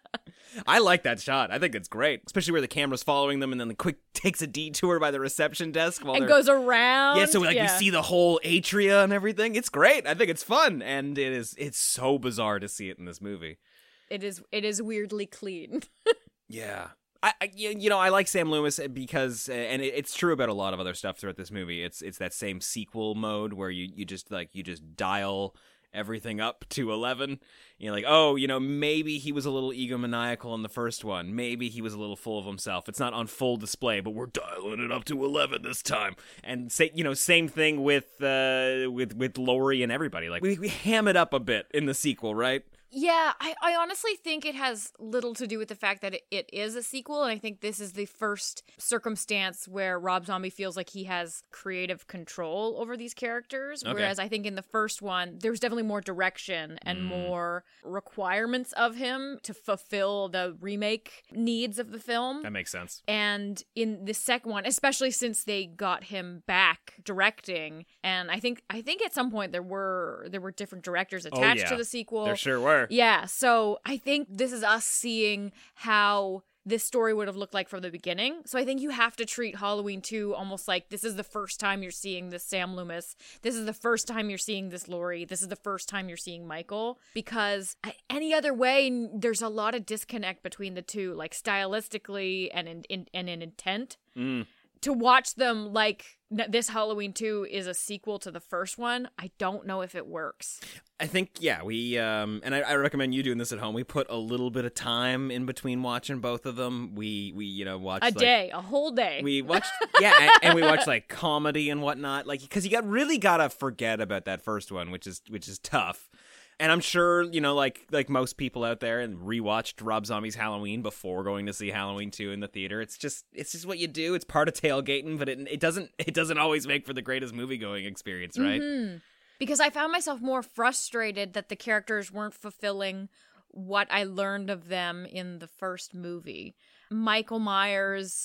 S3: I like that shot. I think it's great, especially where the camera's following them and then the quick takes a detour by the reception desk while
S4: And
S3: they're...
S4: goes around.
S3: Yeah, so like
S4: Yeah.
S3: we see the whole atria and everything. It's great. I think it's fun, and it is. It's so bizarre to see it in this movie.
S4: It is. It is weirdly clean.
S3: Yeah. I, I you you know I like Sam Loomis because uh, and it, it's true about a lot of other stuff throughout this movie. It's it's that same sequel mode where you, you just like you just dial everything up to eleven. You're like, oh, you know, maybe he was a little egomaniacal in the first one. Maybe he was a little full of himself. It's not on full display, but we're dialing it up to eleven this time. And say, you know, same thing with uh, with with Laurie and everybody. Like we we ham it up a bit in the sequel, right?
S4: Yeah, I, I honestly think it has little to do with the fact that it, it is a sequel, and I think this is the first circumstance where Rob Zombie feels like he has creative control over these characters,
S3: Okay.
S4: whereas I think in the first one, there was definitely more direction and
S3: Mm.
S4: more requirements of him to fulfill the remake needs of the film.
S3: That makes sense.
S4: And in the second one, especially since they got him back directing, and I think I think at some point there were there were different directors
S3: Oh,
S4: attached
S3: yeah.
S4: to the sequel.
S3: There sure were.
S4: Yeah, so I think this is us seeing how this story would have looked like from the beginning. So I think you have to treat Halloween two almost like this is the first time you're seeing this Sam Loomis. This is the first time you're seeing this Laurie. This is the first time you're seeing Michael. Because any other way, there's a lot of disconnect between the two, like stylistically and in, in and in intent.
S3: Mm.
S4: To watch them like this Halloween two is a sequel to the first one, I don't know if it works.
S3: I think, yeah, we, um, and I, I recommend you doing this at home. We put a little bit of time in between watching both of them. We, we, you know, watched
S4: A
S3: like,
S4: day, a whole day.
S3: We watched, yeah, and, and we watched like comedy and whatnot, like because you got really gotta forget about that first one, which is which is tough. And I'm sure, you know, like like most people out there, and rewatched Rob Zombie's Halloween before going to see Halloween two in the theater. It's just it's just what you do. It's part of tailgating, but it it doesn't it doesn't always make for the greatest movie going experience, right?
S4: Mm-hmm. Because I found myself more frustrated that the characters weren't fulfilling what I learned of them in the first movie. Michael Myers,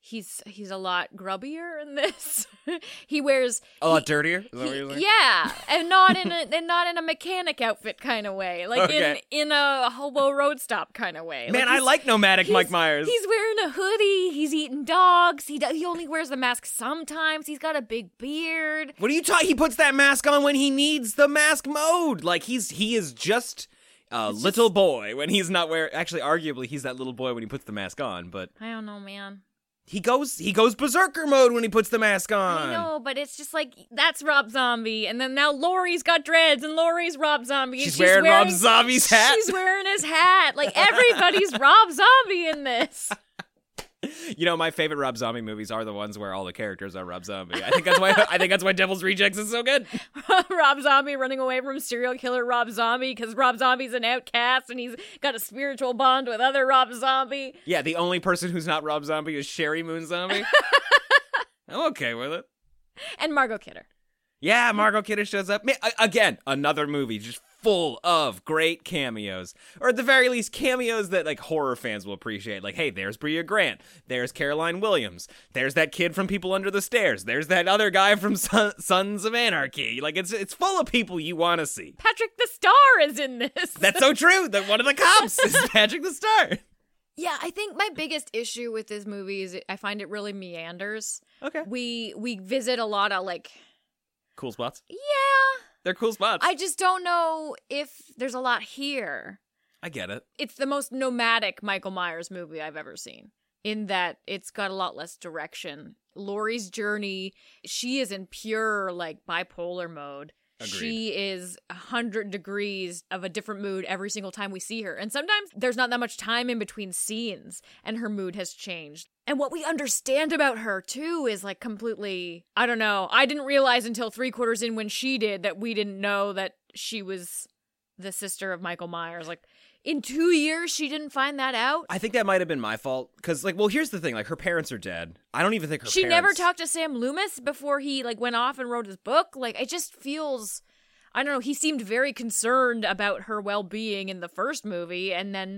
S4: he's he's a lot grubbier in this. He wears
S3: a lot
S4: he,
S3: dirtier. Is that what you're saying?
S4: Yeah, and not in a and not in a mechanic outfit kind of way, like
S3: Okay.
S4: in in a hobo road stop kind of way.
S3: Man,
S4: like
S3: I like nomadic
S4: he's-
S3: Mike Myers.
S4: He's wearing a hoodie. He's eating dogs. He do, he only wears the mask sometimes. He's got a big beard.
S3: What are you talking? He puts that mask on when he needs the mask mode. Like he's he is just a
S4: It's
S3: little boy when he's not wearing. Actually, arguably, he's that little boy when he puts the mask on. But
S4: I don't know, man.
S3: he goes he goes berserker mode when he puts the mask on.
S4: I know, but it's just like, that's Rob Zombie. And then now Laurie's got dreads, and Laurie's Rob Zombie. And
S3: She's
S4: she's,
S3: wearing Rob Zombie's hat?
S4: She's wearing his hat. Like, everybody's Rob Zombie in this.
S3: You know, my favorite Rob Zombie movies are the ones where all the characters are Rob Zombie. I think that's why I think that's why Devil's Rejects is so good.
S4: Rob Zombie running away from serial killer Rob Zombie because Rob Zombie's an outcast and he's got a spiritual bond with other Rob Zombie.
S3: Yeah, the only person who's not Rob Zombie is Sherry Moon Zombie. I'm okay with it.
S4: And Margot Kidder.
S3: Yeah, Margot Kidder shows up. Man, a- again, another movie just full of great cameos. Or at the very least, cameos that, like, horror fans will appreciate. Like, hey, there's Bria Grant. There's Caroline Williams. There's that kid from People Under the Stairs. There's that other guy from Son- Sons of Anarchy. Like, it's it's full of people you want to see.
S4: Patrick the Star is in this.
S3: That's so true. That one of the cops is Patrick the Star.
S4: Yeah, I think my biggest issue with this movie is I find it really meanders.
S3: Okay.
S4: We we visit a lot of, like...
S3: Cool spots.
S4: Yeah.
S3: They're cool spots.
S4: I just don't know if there's a lot here.
S3: I get it.
S4: It's the most nomadic Michael Myers movie I've ever seen, in that it's got a lot less direction. Laurie's journey, she is in pure, like, bipolar mode.
S3: Agreed.
S4: She is a hundred degrees of a different mood every single time we see her. And sometimes there's not that much time in between scenes and her mood has changed. And what we understand about her, too, is like completely, I don't know. I didn't realize until three quarters in when she did that we didn't know that she was the sister of Michael Myers. Like, in two years, she didn't find that out.
S3: I think that might have been my fault. Because, like, well, here's the thing. Like, her parents are dead. I don't even think her
S4: She
S3: parents...
S4: never talked to Sam Loomis before he, like, went off and wrote his book. Like, it just feels... I don't know, he seemed very concerned about her well-being in the first movie, and then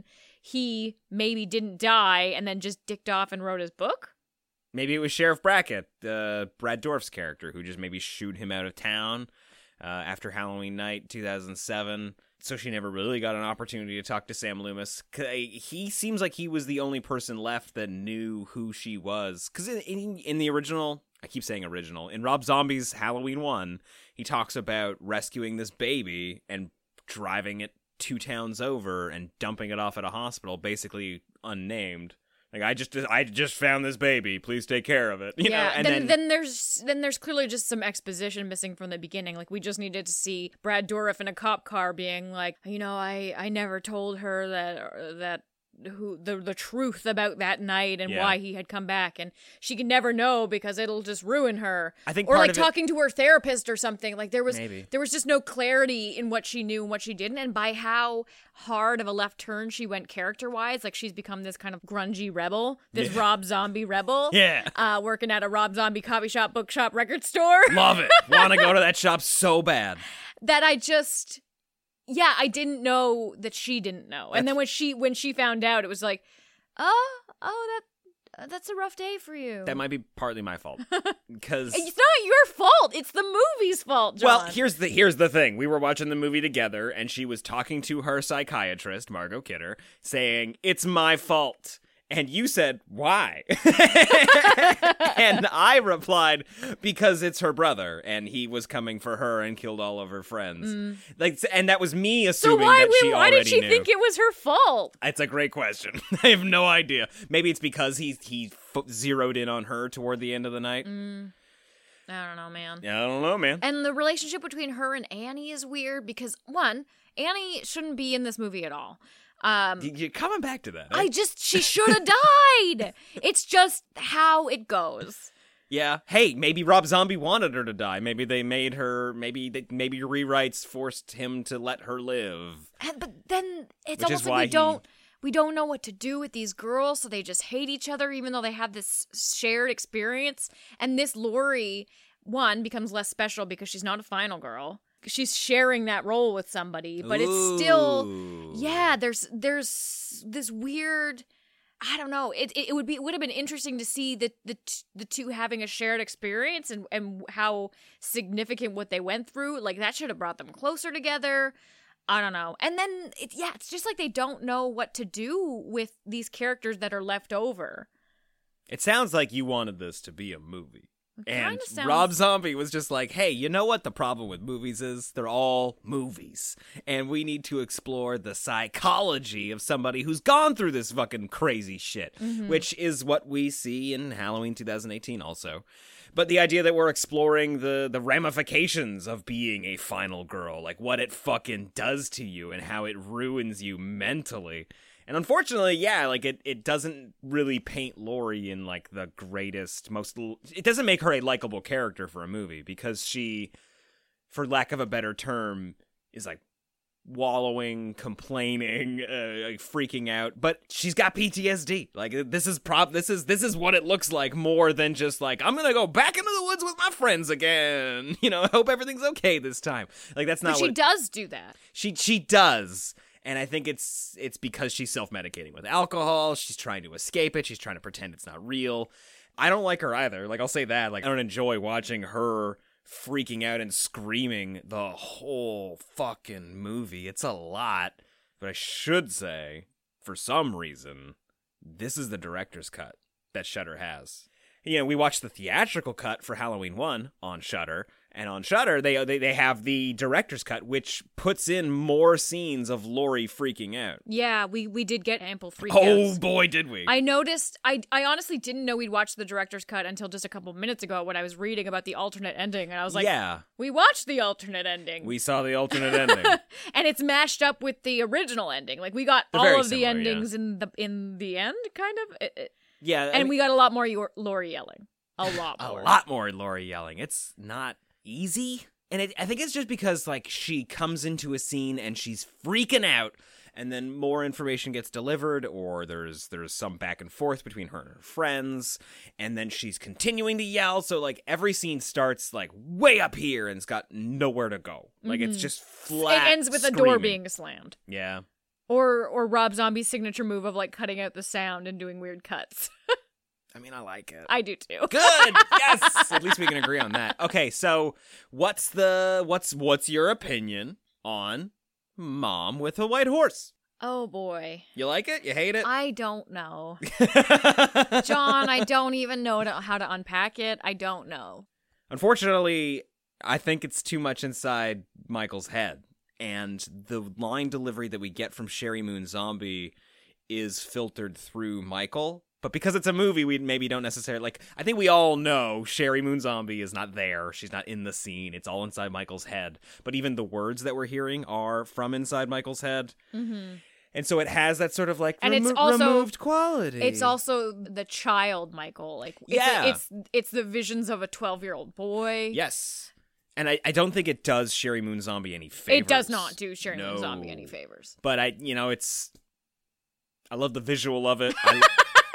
S4: he maybe didn't die and then just dicked off and wrote his book?
S3: Maybe it was Sheriff Brackett, uh, Brad Dourif's character, who just maybe shooed him out of town uh, after Halloween night two thousand seven. So she never really got an opportunity to talk to Sam Loomis. He seems like he was the only person left that knew who she was. Because in, in, in the original, I keep saying original, in Rob Zombie's Halloween one, he talks about rescuing this baby and driving it two towns over and dumping it off at a hospital, basically unnamed. Like, I just I just found this baby. Please take care of it. You
S4: yeah,
S3: know? And
S4: then,
S3: then,
S4: then there's then there's clearly just some exposition missing from the beginning. Like, we just needed to see Brad Dourif in a cop car being like, you know, I, I never told her that uh, that who the the truth about that night and
S3: Yeah.
S4: why he had come back, and she can never know because it'll just ruin her.
S3: I think
S4: or
S3: part
S4: like
S3: of it-
S4: talking to her therapist or something. Like, there was
S3: Maybe.
S4: there was just no clarity in what she knew and what she didn't, and by how hard of a left turn she went character wise. Like, she's become this kind of grungy rebel, this
S3: Yeah.
S4: Rob Zombie rebel.
S3: Yeah.
S4: Uh, working at a Rob Zombie coffee shop, bookshop, record store.
S3: love it. Want to go to that shop so bad.
S4: That I just, yeah, I didn't know that she didn't know. And then when she when she found out, it was like, oh, oh, that uh, that's a rough day for you.
S3: That might be partly my fault. Because...
S4: It's not your fault. It's the movie's fault, John.
S3: Well, here's the here's the thing. We were watching the movie together, and she was talking to her psychiatrist, Margot Kidder, saying, "It's my fault." And you said, "Why?" And I replied, "Because it's her brother, and he was coming for her and killed all of her friends."
S4: Mm.
S3: Like, and that was me
S4: so
S3: assuming
S4: why,
S3: that she
S4: why
S3: already
S4: did she
S3: knew.
S4: think it was her fault?
S3: It's a great question. I have no idea. Maybe it's because he he fo- zeroed in on her toward the end of the night.
S4: Mm. I don't know, man.
S3: Yeah, I don't know, man.
S4: And the relationship between her and Annie is weird because, one, Annie shouldn't be in this movie at all. Um,
S3: Y- You're coming back to that. eh?
S4: I just, she should have died. It's just how it goes.
S3: Yeah. Hey, maybe Rob Zombie wanted her to die. Maybe they made her. Maybe they, maybe rewrites forced him to let her live.
S4: And, but then it's
S3: Which
S4: almost
S3: is
S4: like
S3: why
S4: we
S3: he-
S4: don't we don't know what to do with these girls, so they just hate each other, even though they have this shared experience. And this Laurie, one, becomes less special because she's not a final girl. She's sharing that role with somebody, but it's still,
S3: Ooh.
S4: yeah. There's there's this weird. I don't know. It it, it would be it would have been interesting to see the the t- the two having a shared experience and and how significant what they went through. Like that should have brought them closer together. I don't know. And then it, yeah, it's just like they don't know what to do with these characters that are left over.
S3: It sounds like you wanted this to be a movie.
S4: It
S3: And
S4: sounds-
S3: Rob Zombie was just like, hey, you know what the problem with movies is? They're all movies. And we need to explore the psychology of somebody who's gone through this fucking crazy shit,
S16: Mhm.
S3: which is what we see in Halloween twenty eighteen also. But the idea that we're exploring the, the ramifications of being a final girl, like what it fucking does to you and how it ruins you mentally. And unfortunately, yeah, like it, it doesn't really paint Laurie in like the greatest, most, it doesn't make her a likable character for a movie because she, for lack of a better term, is like wallowing, complaining, uh, like freaking out, but she's got P T S D. Like this is prop, this is, this is what it looks like more than just like, I'm going to go back into the woods with my friends again. You know, I hope everything's okay this time. Like that's not
S4: But
S3: what
S4: she does do that.
S3: She, she does. And I think it's it's because she's self-medicating with alcohol. She's trying to escape it. She's trying to pretend it's not real. I don't like her either. Like, I'll say that. Like, I don't enjoy watching her freaking out and screaming the whole fucking movie. It's a lot. But I should say, for some reason, this is the director's cut that Shudder has. You know, we watched the theatrical cut for Halloween one on Shudder. And on Shudder, they, they they have the director's cut, which puts in more scenes of Laurie freaking out.
S4: Yeah, we, we did get ample freakouts.
S3: Oh boy, did we!
S4: I noticed. I I honestly didn't know we'd watched the director's cut until just a couple minutes ago when I was reading about the alternate ending, and I was like,
S3: Yeah.
S4: we watched the alternate ending.
S3: We saw the alternate ending.
S4: And it's mashed up with the original ending. Like we got
S3: They're
S4: all
S3: very
S4: of the
S3: similar,
S4: endings in the in the end, kind of. It- it-
S3: Yeah, I
S4: and
S3: mean-
S4: we got a lot more Yor- Laurie yelling. A lot
S3: A
S4: more.
S3: lot more Laurie yelling. It's not easy. And it, I think it's just because, like, she comes into a scene and she's freaking out, and then more information gets delivered, or there's there's some back and forth between her and her friends, and then she's continuing to yell, so, like, every scene starts, like, way up here, and it's got nowhere to go. Like, it's
S4: Mhm.
S3: just flat
S4: It ends with a door
S3: screaming.
S4: being slammed.
S3: Yeah.
S4: Or or Rob Zombie's signature move of like cutting out the sound and doing weird cuts.
S3: I mean, I like it.
S4: I do too.
S3: Good. Yes. At least we can agree on that. Okay, so what's the what's what's your opinion on Mom with a White Horse?
S4: Oh boy.
S3: You like it? You hate it?
S4: I don't know. John, I don't even know to, how to unpack it. I don't know.
S3: Unfortunately, I think it's too much inside Michael's head. And the line delivery that we get from Sherry Moon Zombie is filtered through Michael. But because it's a movie, we maybe don't necessarily, like, I think we all know Sherry Moon Zombie is not there. She's not in the scene. It's all inside Michael's head. But even the words that we're hearing are from inside Michael's head.
S4: Mm-hmm.
S3: And so it has that sort of, like,
S4: And
S3: remo-
S4: it's also
S3: removed quality.
S4: It's also the child Michael. Like it's
S3: Yeah.
S4: it's it's the visions of a twelve-year-old boy.
S3: Yes. And I, I don't think it does Sherry Moon Zombie any favors.
S4: It does not do Sherry
S3: No.
S4: Moon Zombie any favors.
S3: But I, you know, it's, I love the visual of it. I,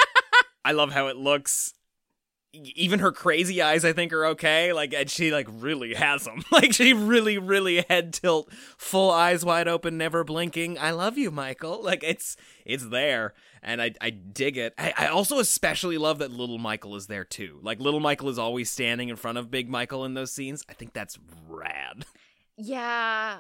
S3: I love how it looks. E- Even her crazy eyes, I think, are okay. Like, and she, like, really has them. Like, she really, really head tilt, full eyes wide open, never blinking. I love you, Michael. Like, it's, it's there. And I, I dig it. I, I also especially love that little Michael is there, too. Like, little Michael is always standing in front of big Michael in those scenes. I think that's rad.
S4: Yeah.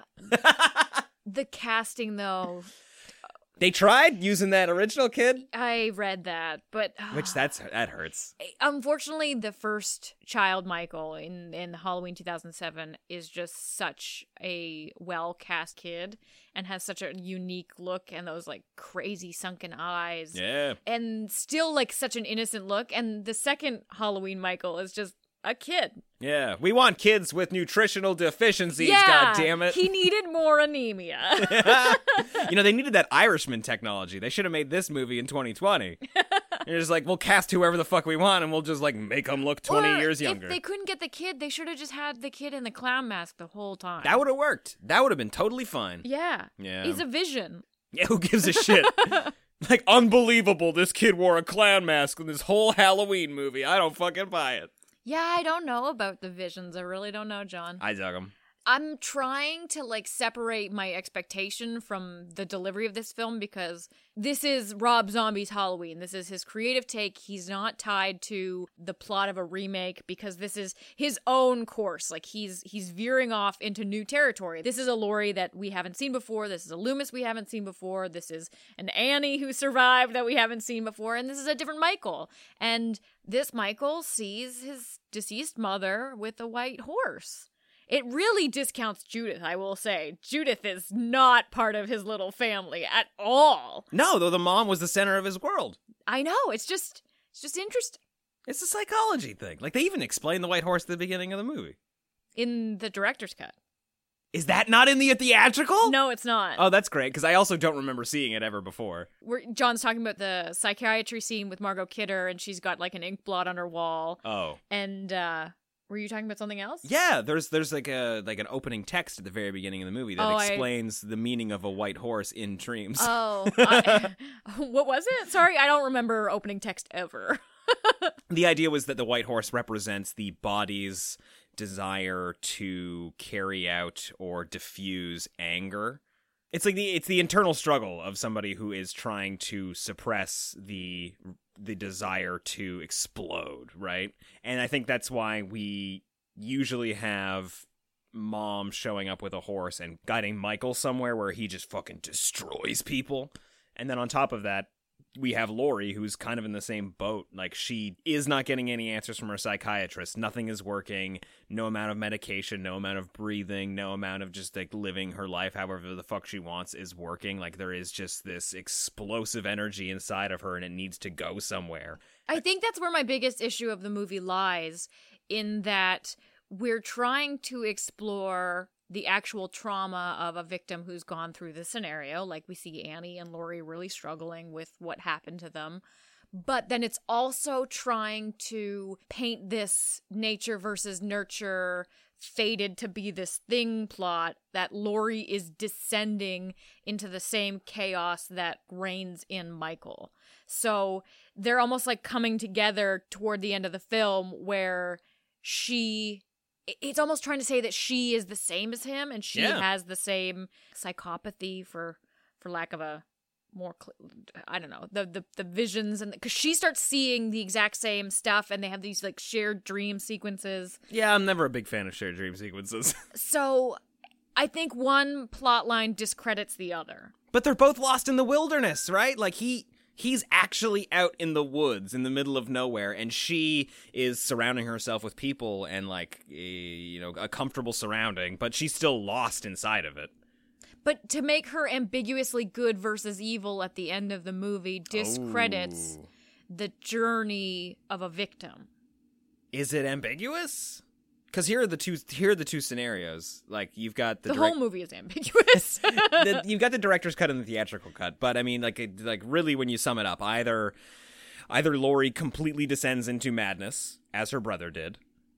S4: The casting though,
S3: They tried using that original kid,
S4: I read that, but
S3: which that's that hurts.
S4: unfortunately the first child Michael in in Halloween two thousand seven is just such a well cast kid and has such a unique look and those like crazy sunken eyes.
S3: Yeah.
S4: And still like such an innocent look, and the second Halloween Michael is just a kid.
S3: Yeah, we want kids with nutritional deficiencies,
S4: yeah,
S3: God damn it.
S4: He needed more anemia.
S3: You know, they needed that Irishman technology. They should have made this movie in twenty twenty. You're just like, we'll cast whoever the fuck we want, and we'll just, like, make them look twenty
S4: Or
S3: years younger.
S4: If they couldn't get the kid, they should have just had the kid in the clown mask the whole time.
S3: That would have worked. That would have been totally fine.
S4: Yeah.
S3: Yeah.
S4: He's a vision.
S3: Yeah, who gives a shit? Like, unbelievable, this kid wore a clown mask in this whole Halloween movie. I don't fucking buy it.
S4: Yeah, I don't know about the visions. I really don't know, John.
S3: I dug him.
S4: I'm trying to like separate my expectation from the delivery of this film because this is Rob Zombie's Halloween. This is his creative take. He's not tied to the plot of a remake because this is his own course. Like he's he's veering off into new territory. This is a Laurie that we haven't seen before. This is a Loomis we haven't seen before. This is an Annie who survived that we haven't seen before. And this is a different Michael. And this Michael sees his deceased mother with a white horse. It really discounts Judith, I will say. Judith is not part of his little family at all.
S3: No, though the mom was the center of his world.
S4: I know. It's just it's just interesting.
S3: It's a psychology thing. Like, they even explain the white horse at the beginning of the movie.
S4: In the director's cut.
S3: Is that not in the theatrical?
S4: No, it's not.
S3: Oh, that's great, because I also don't remember seeing it ever before.
S4: We're, John's talking about the psychiatry scene with Margot Kidder, and she's got, like, an ink blot on her wall.
S3: Oh.
S4: And, uh... were you talking about something else?
S3: Yeah, there's there's like a like an opening text at the very beginning of the movie that
S4: oh,
S3: explains I... the meaning of a white horse in dreams.
S4: Oh, I... what was it? Sorry, I don't remember opening text ever.
S3: The idea was that the white horse represents the body's desire to carry out or diffuse anger. It's like the it's the internal struggle of somebody who is trying to suppress the the desire to explode, right? And I think that's why we usually have Mom showing up with a horse and guiding Michael somewhere where he just fucking destroys people. And then on top of that, we have Laurie, who's kind of in the same boat. Like, she is not getting any answers from her psychiatrist. Nothing is working. No amount of medication, no amount of breathing, no amount of just, like, living her life however the fuck she wants is working. Like, there is just this explosive energy inside of her, and it needs to go somewhere.
S4: I think that's where my biggest issue of the movie lies, in that we're trying to explore the actual trauma of a victim who's gone through this scenario. Like, we see Annie and Laurie really struggling with what happened to them. But then it's also trying to paint this nature versus nurture, fated to be this thing plot, that Laurie is descending into the same chaos that reigns in Michael. So they're almost like coming together toward the end of the film where she... it's almost trying to say that she is the same as him, and she
S3: yeah.
S4: has the same psychopathy, for for lack of a more, cl- I don't know, the the, the visions, and because she starts seeing the exact same stuff, and they have these like shared dream sequences.
S3: Yeah, I'm never a big fan of shared dream sequences.
S4: So I think one plot line discredits the other.
S3: But they're both lost in the wilderness, right? Like, he... He's actually out in the woods in the middle of nowhere, and she is surrounding herself with people and, like, a, you know, a comfortable surrounding, but she's still lost inside of it.
S4: But to make her ambiguously good versus evil at the end of the movie discredits
S3: oh.
S4: the journey of a victim.
S3: Is it ambiguous? Because here are the two. Here are the two scenarios. Like, you've got the
S4: the
S3: direct-
S4: whole movie is ambiguous.
S3: the, you've got the director's cut and the theatrical cut. But I mean, like, like really, when you sum it up, either either Laurie completely descends into madness, as her brother did,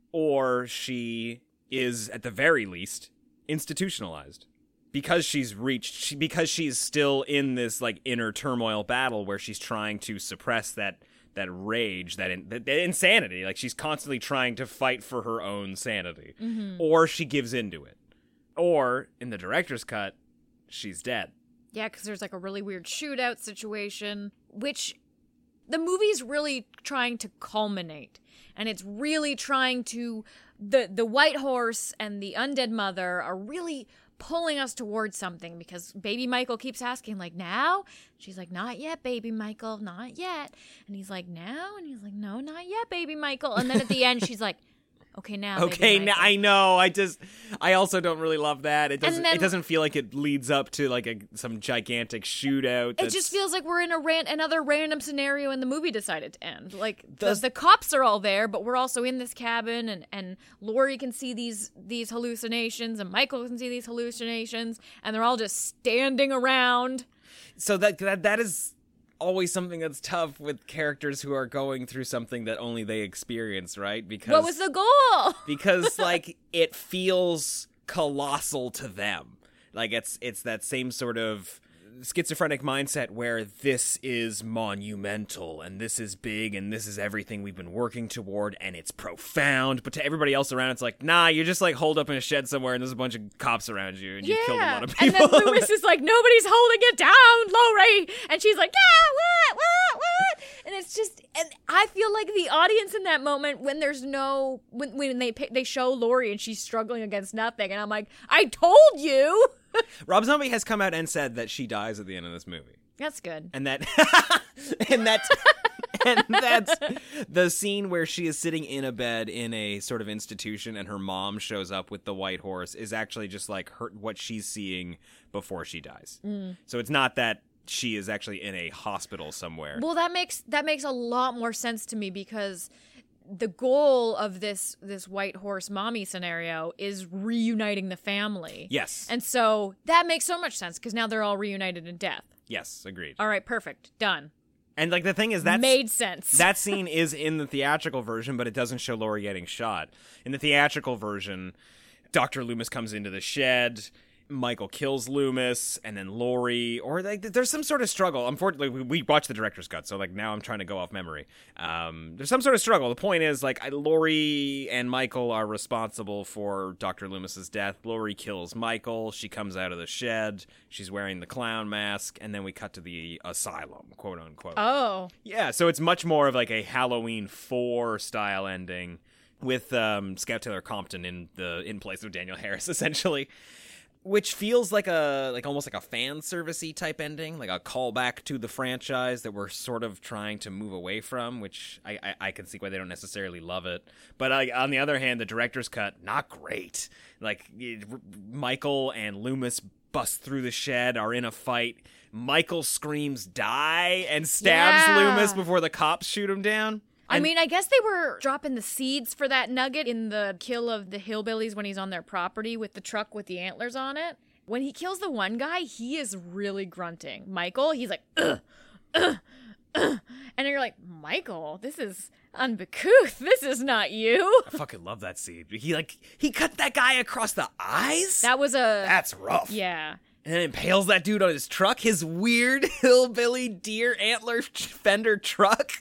S3: or she is, at the very least, institutionalized because she's reached. She, because she's still in this like inner turmoil battle where she's trying to suppress that. that rage, that, in, that, that insanity. Like, she's constantly trying to fight for her own sanity.
S4: Mm-hmm.
S3: Or she gives into it. Or, in the director's cut, she's dead.
S4: Yeah, because there's like a really weird shootout situation, which the movie's really trying to culminate. And it's really trying to... The, the white horse and the undead mother are really... pulling us towards something, because baby Michael keeps asking, like, now? She's like, not yet, baby Michael, not yet. And he's like, now? And he's like, no, not yet, baby Michael. And then at the end, she's like, okay, now,
S3: okay,
S4: baby
S3: now
S4: Michael.
S3: I know. I just, I also don't really love that. It doesn't.
S4: then-
S3: It doesn't feel like it leads up to like a some gigantic shootout.
S4: It
S3: that's-
S4: just feels like we're in a ran- another random scenario and the movie decided to end. Like, the,
S3: Does-
S4: the cops are all there, but we're also in this cabin, and, and Laurie can see these these hallucinations, and Michael can see these hallucinations, and they're all just standing around.
S3: So that that that is always something that's tough with characters who are going through something that only they experience, right? Because
S4: What was the goal?
S3: because like it feels colossal to them. Like it's it's that same sort of schizophrenic mindset where this is monumental and this is big and this is everything we've been working toward and it's profound, but to everybody else around it's like, nah, you're just like holed up in a shed somewhere and there's a bunch of cops around you and
S4: yeah.
S3: you killed a lot of people.
S4: And then Loomis is like, nobody's holding it down, Laurie, and she's like, yeah, what, what, what? And it's just, and I feel like the audience in that moment, when there's no, when, when they they show Laurie and she's struggling against nothing, and I'm like, I told you.
S3: Rob Zombie has come out and said that she dies at the end of this movie.
S4: That's good.
S3: And that, and that, and that's the scene where she is sitting in a bed in a sort of institution and her mom shows up with the white horse is actually just like her, what she's seeing before she dies.
S4: Mm.
S3: So it's not that she is actually in a hospital somewhere.
S4: Well, that makes that makes a lot more sense to me because the goal of this this white horse mommy scenario is reuniting the family.
S3: Yes.
S4: And so that makes so much sense because now they're all reunited in death.
S3: Yes, agreed.
S4: All right, perfect. Done.
S3: And like the thing is that
S4: made sense.
S3: That scene is in the theatrical version, but it doesn't show Laurie getting shot. In the theatrical version, Doctor Loomis comes into the shed. Michael kills Loomis, and then Laurie, or like there's some sort of struggle. Unfortunately, we, we watched the director's cut, so like now I'm trying to go off memory. Um, there's some sort of struggle. The point is, like, I, Laurie and Michael are responsible for Doctor Loomis's death. Laurie kills Michael. She comes out of the shed. She's wearing the clown mask, and then we cut to the asylum, quote unquote.
S4: Oh,
S3: yeah. So it's much more of like a Halloween four style ending with um, Scout Taylor Compton in the in place of Daniel Harris, essentially. Which feels like a like almost like a fan servicey type ending, like a callback to the franchise that we're sort of trying to move away from, which I, I, I can see why they don't necessarily love it. But I, on the other hand, the director's cut, not great. Like it, Michael and Loomis bust through the shed, are in a fight. Michael screams "die" and stabs
S4: yeah.
S3: Loomis before the cops shoot him down.
S4: I mean, I guess they were dropping the seeds for that nugget in the kill of the hillbillies when he's on their property with the truck with the antlers on it. When he kills the one guy, he is really grunting. Michael, he's like, ugh, ugh, ugh. And you're like, Michael, this is uncouth. This is not you.
S3: I fucking love that scene. He like, he cut that guy across the eyes?
S4: That was a...
S3: That's rough.
S4: Yeah.
S3: And then impales that dude on his truck, his weird hillbilly deer antler fender truck.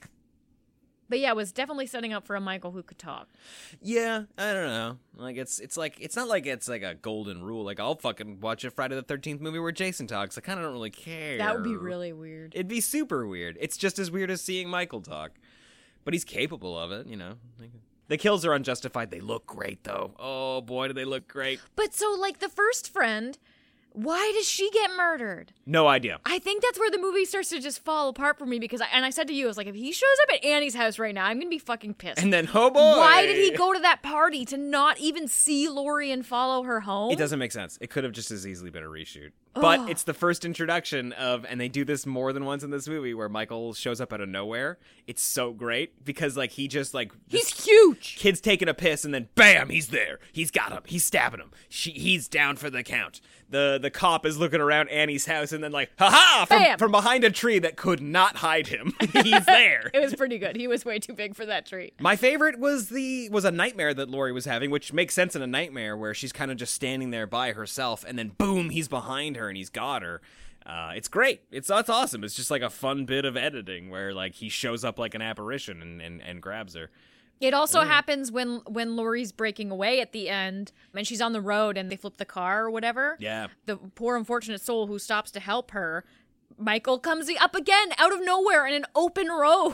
S4: But yeah, it was definitely setting up for a Michael who could talk.
S3: Yeah, I don't know. Like it's it's like it's not like it's like a golden rule. Like I'll fucking watch a Friday the thirteenth movie where Jason talks. I kind of don't really care.
S4: That would be really weird.
S3: It'd be super weird. It's just as weird as seeing Michael talk. But he's capable of it, you know. The kills are unjustified. They look great though. Oh boy, do they look great.
S4: But so like the first friend, why does she get murdered?
S3: No idea.
S4: I think that's where the movie starts to just fall apart for me because, I, and I said to you, I was like, if he shows up at Annie's house right now, I'm going to be fucking pissed.
S3: And then, oh boy.
S4: Why did he go to that party to not even see Laurie and follow her home?
S3: It doesn't make sense. It could have just as easily been a reshoot. But
S4: Ugh.
S3: It's the first introduction of, and they do this more than once in this movie, where Michael shows up out of nowhere. It's so great because, like, he just, like...
S4: He's huge!
S3: Kid's taking a piss, and then, bam, he's there. He's got him. He's stabbing him. She, he's down for the count. The the cop is looking around Annie's house, and then, like, ha-ha! From, from behind a tree that could not hide him. He's there.
S4: It was pretty good. He was way too big for that tree.
S3: My favorite was the was a nightmare that Laurie was having, which makes sense in a nightmare, where she's kind of just standing there by herself, and then, boom, he's behind her, and he's got her. Uh, it's great. It's that's awesome. It's just like a fun bit of editing where like he shows up like an apparition and, and, and grabs her.
S4: It also
S3: yeah.
S4: happens when when Laurie's breaking away at the end and she's on the road and they flip the car or whatever.
S3: Yeah.
S4: The poor unfortunate soul who stops to help her, Michael comes up again out of nowhere in an open road.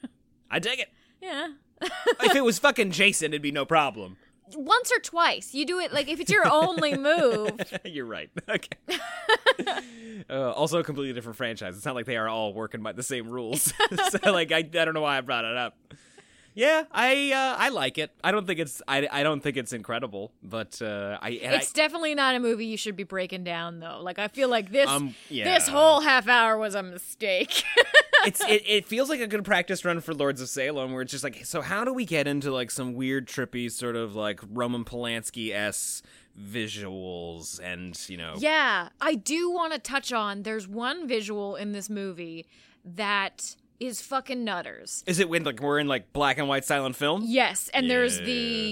S3: I dig it.
S4: Yeah.
S3: If it was fucking Jason, it'd be no problem.
S4: Once or twice. You do it, like, if it's your only move.
S3: You're right. Okay. uh, also a completely different franchise. It's not like they are all working by the same rules. So, like, I, I don't know why I brought it up. Yeah, I uh, I like it. I don't think it's I, I don't think it's incredible, but uh, I. And
S4: it's
S3: I,
S4: definitely not a movie you should be breaking down, though. Like, I feel like this
S3: um, yeah.
S4: this whole half hour was a mistake.
S3: it's it, it feels like a good practice run for Lords of Salem, where it's just like, so how do we get into like some weird, trippy sort of like Roman Polanski-esque visuals and, you know.
S4: Yeah, I do want to touch on, there's one visual in this movie that is fucking nutters.
S3: Is it when like we're in like black and white silent film?
S4: Yes, and
S3: yeah.
S4: there's the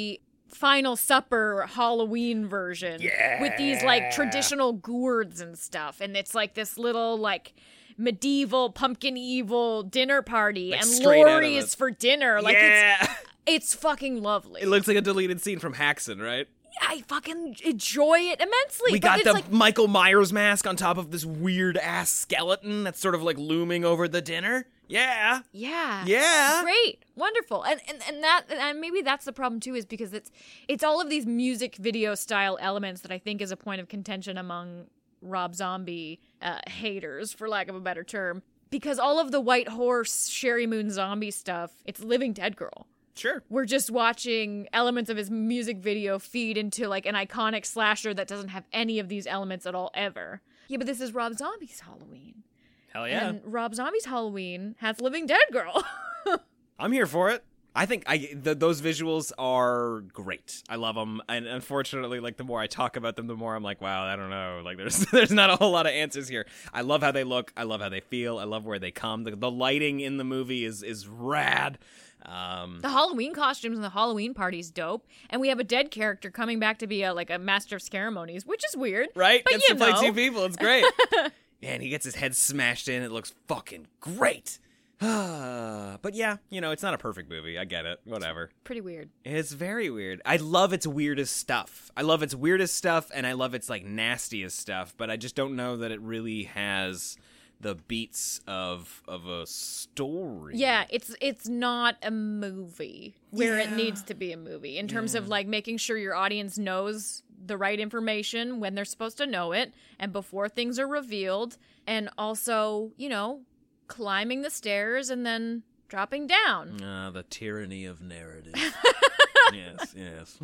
S4: Final Supper Halloween version.
S3: Yeah.
S4: With these like traditional gourds and stuff. And it's like this little like medieval pumpkin evil dinner party.
S3: Like
S4: and
S3: straight out of
S4: Lori
S3: it.
S4: is for dinner. Like
S3: Yeah.
S4: it's it's fucking lovely.
S3: It looks like a deleted scene from Haxon, right?
S4: I fucking enjoy it immensely.
S3: We
S4: but
S3: got
S4: it's
S3: the
S4: like,
S3: Michael Myers mask on top of this weird ass skeleton that's sort of like looming over the dinner. Yeah.
S4: Yeah.
S3: Yeah.
S4: Great. Wonderful. And and, and that and maybe that's the problem too, is because it's it's all of these music video style elements that I think is a point of contention among Rob Zombie uh, haters, for lack of a better term. Because all of the White Horse, Sherry Moon Zombie stuff, it's Living Dead Girl.
S3: Sure.
S4: We're just watching elements of his music video feed into like an iconic slasher that doesn't have any of these elements at all ever. Yeah, but this is Rob Zombie's Halloween.
S3: Hell yeah.
S4: And Rob Zombie's Halloween has Living Dead Girl.
S3: I'm here for it. I think I the, those visuals are great. I love them, and unfortunately, like the more I talk about them, the more I'm like, wow, I don't know. Like there's there's not a whole lot of answers here. I love how they look. I love how they feel. I love where they come. The, the lighting in the movie is is rad. Um,
S4: the Halloween costumes and the Halloween party's dope, and we have a dead character coming back to be a like a master of ceremonies, which is weird,
S3: right?
S4: But
S3: Gets
S4: you
S3: to play
S4: know.
S3: two people. It's great. Man, he gets his head smashed in. It looks fucking great. But yeah, you know, it's not a perfect movie. I get it. Whatever.
S4: Pretty weird.
S3: It's very weird. I love its weirdest stuff. I love its weirdest stuff, and I love its like nastiest stuff. But I just don't know that it really has the beats of of a story.
S4: Yeah, it's it's not a movie where
S3: Yeah.
S4: it needs to be a movie in terms
S3: Yeah.
S4: of like making sure your audience knows the right information when they're supposed to know it and before things are revealed, and also, you know, climbing the stairs and then dropping down.
S3: Ah, the tyranny of narrative. Yes, yes.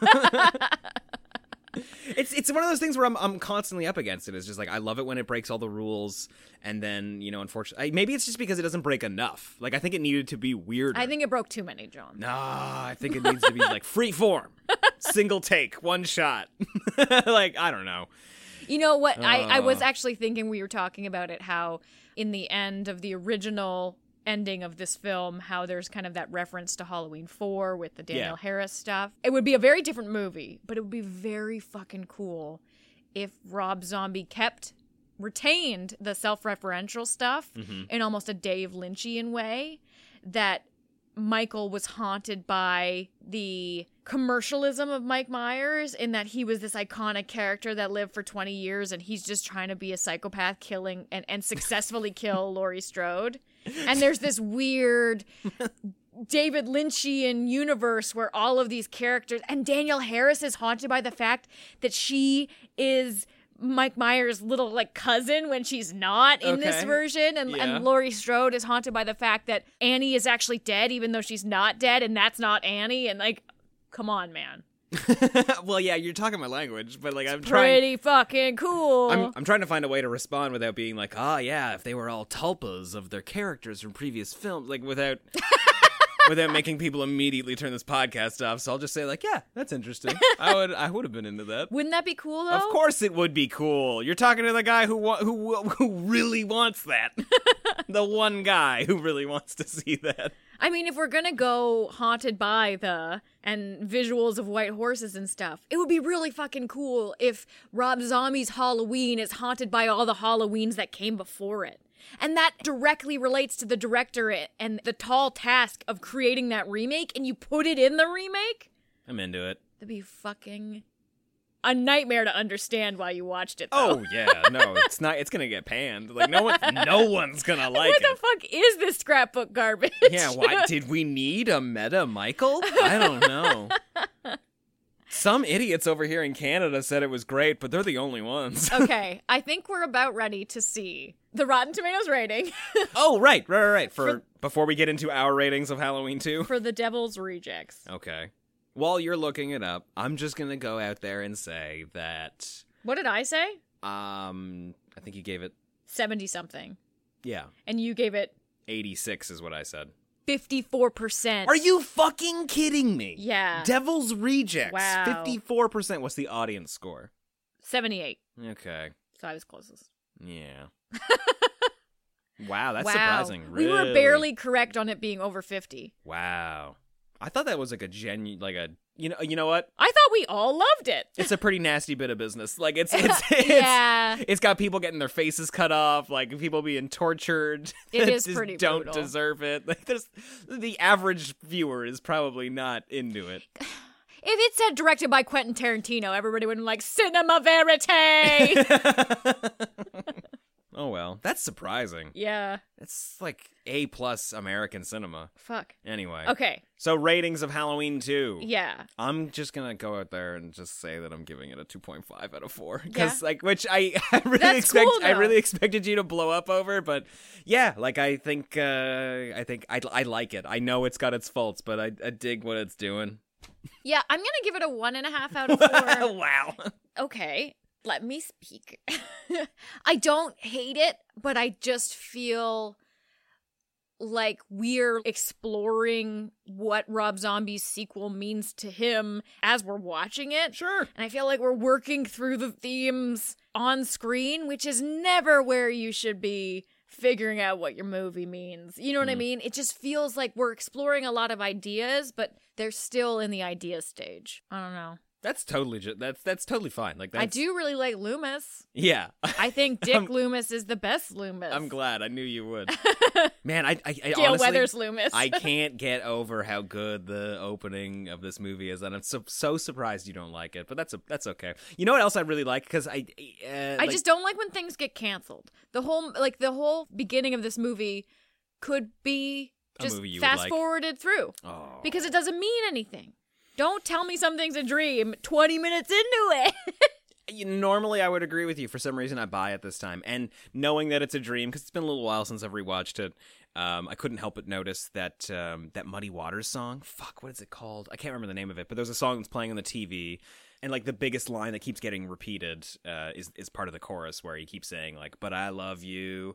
S3: It's it's one of those things where I'm I'm constantly up against it. It's just like I love it when it breaks all the rules, and then, you know, unfortunately, maybe it's just because it doesn't break enough. Like I think it needed to be weirder.
S4: I think it broke too many, John.
S3: Nah, I think it needs to be like free form, single take, one shot. Like I don't know.
S4: You know what? I, I was
S3: Uh.
S4: actually thinking, we were talking about it, how in the end of the original ending of this film, how there's kind of that reference to Halloween four with the Daniel
S3: Yeah.
S4: Harris stuff. It would be a very different movie, but it would be very fucking cool if Rob Zombie kept, retained the self-referential stuff
S3: Mhm.
S4: in almost a Dave Lynchian way, that Michael was haunted by the commercialism of Mike Myers, in that he was this iconic character that lived for twenty years and he's just trying to be a psychopath killing and, and successfully kill Laurie Strode. And there's this weird David Lynchian universe where all of these characters, and Danielle Harris is haunted by the fact that she is Mike Myers' little like cousin when she's not in this
S3: Okay.
S4: version, and,
S3: Yeah.
S4: and Laurie Strode is haunted by the fact that Annie is actually dead even though she's not dead, and that's not Annie. And like, come on, man.
S3: Well, yeah, you're talking my language, but like I'm trying.
S4: Pretty fucking cool.
S3: I'm I'm trying to find a way to respond without being like, ah, yeah, if they were all tulpas of their characters from previous films, like without without making people immediately turn this podcast off. So I'll just say like, yeah, that's interesting. I would I would have been into that.
S4: Wouldn't that be cool though?
S3: Of course it would be cool. You're talking to the guy who wa- who who really wants that. The one guy who really wants to see that.
S4: I mean, if we're gonna go haunted by the and visuals of white horses and stuff, it would be really fucking cool if Rob Zombie's Halloween is haunted by all the Halloweens that came before it. And that directly relates to the director and the tall task of creating that remake, and you put it in the remake?
S3: I'm into it.
S4: That'd be fucking a nightmare to understand while you watched it, though.
S3: Oh yeah, no, it's not. It's gonna get panned. Like no one, no one's gonna like
S4: what
S3: it.
S4: the fuck is this scrapbook garbage?
S3: Yeah, why did we need a meta Michael? I don't know. Some idiots over here in Canada said it was great, but they're the only ones.
S4: Okay, I think we're about ready to see the Rotten Tomatoes rating
S3: Oh, right, right, right, right. For,
S4: For-
S3: before we get into our ratings of Halloween two.
S4: for The Devil's Rejects.
S3: Okay. While you're looking it up, I'm just gonna go out there and say that
S4: What did I say?
S3: um I think you gave it
S4: seventy something.
S3: yeah,
S4: And you gave it
S3: eighty-six is what I said.
S4: fifty-four percent.
S3: Are you fucking kidding me?
S4: Yeah.
S3: Devil's Rejects.
S4: Wow.
S3: fifty-four percent. What's the audience score?
S4: seventy-eight.
S3: Okay.
S4: So I was closest.
S3: Yeah. Wow, that's
S4: wow.
S3: surprising.
S4: We were
S3: Really?
S4: barely correct on it being over fifty.
S3: Wow. I thought that was like a genuine, like a, you know, you know what?
S4: I thought we all loved it.
S3: It's a pretty nasty bit of business. Like it's, it's, it's
S4: yeah.
S3: It's got people getting their faces cut off, like people being tortured.
S4: It is
S3: just
S4: pretty
S3: don't
S4: brutal.
S3: deserve it. Like there's, the average viewer is probably not into it.
S4: If it said directed by Quentin Tarantino, everybody would be like, cinema verite!
S3: Oh, well. That's surprising.
S4: Yeah.
S3: It's like A plus American cinema.
S4: Fuck.
S3: Anyway.
S4: Okay.
S3: So ratings of Halloween two.
S4: Yeah.
S3: I'm just going to go out there and just say that I'm giving it a two point five out of four.
S4: Yeah.
S3: Because, like, which I, I really
S4: That's
S3: expect,
S4: cool,
S3: I
S4: though.
S3: really expected you to blow up over, but yeah, like, I think, uh, I think I, I like it. I know it's got its faults, but I, I dig what it's doing.
S4: Yeah, I'm going to give it a one and a half out of four.
S3: Wow.
S4: Okay. Let me speak. I don't hate it, but I just feel like we're exploring what Rob Zombie's sequel means to him as we're watching it.
S3: Sure.
S4: And I feel like we're working through the themes on screen, which is never where you should be figuring out what your movie means. You know what mm. I mean? It just feels like we're exploring a lot of ideas, but they're still in the idea stage. I don't know.
S3: That's totally ju- that's that's totally fine. Like that's...
S4: I do really like Loomis.
S3: Yeah,
S4: I think Dick Loomis is the best Loomis.
S3: I'm glad. I knew you would. Man, I, I, I
S4: Gail
S3: honestly,
S4: Weathers Loomis.
S3: I can't get over how good the opening of this movie is, and I'm so so surprised you don't like it. But that's a, that's okay. You know what else I really like? Because I uh,
S4: I
S3: like...
S4: just don't like when things get canceled. The whole like the whole beginning of this movie could be just fast
S3: like.
S4: forwarded through
S3: oh.
S4: because it doesn't mean anything. Don't tell me something's a dream twenty minutes into it.
S3: You, normally, I would agree with you. For some reason, I buy it this time. And knowing that it's a dream, because it's been a little while since I've rewatched it, um, I couldn't help but notice that um, that Muddy Waters song. Fuck, what is it called? I can't remember the name of it, but there's a song that's playing on the T V. And, like, the biggest line that keeps getting repeated uh, is is part of the chorus where he keeps saying, like, but I love you,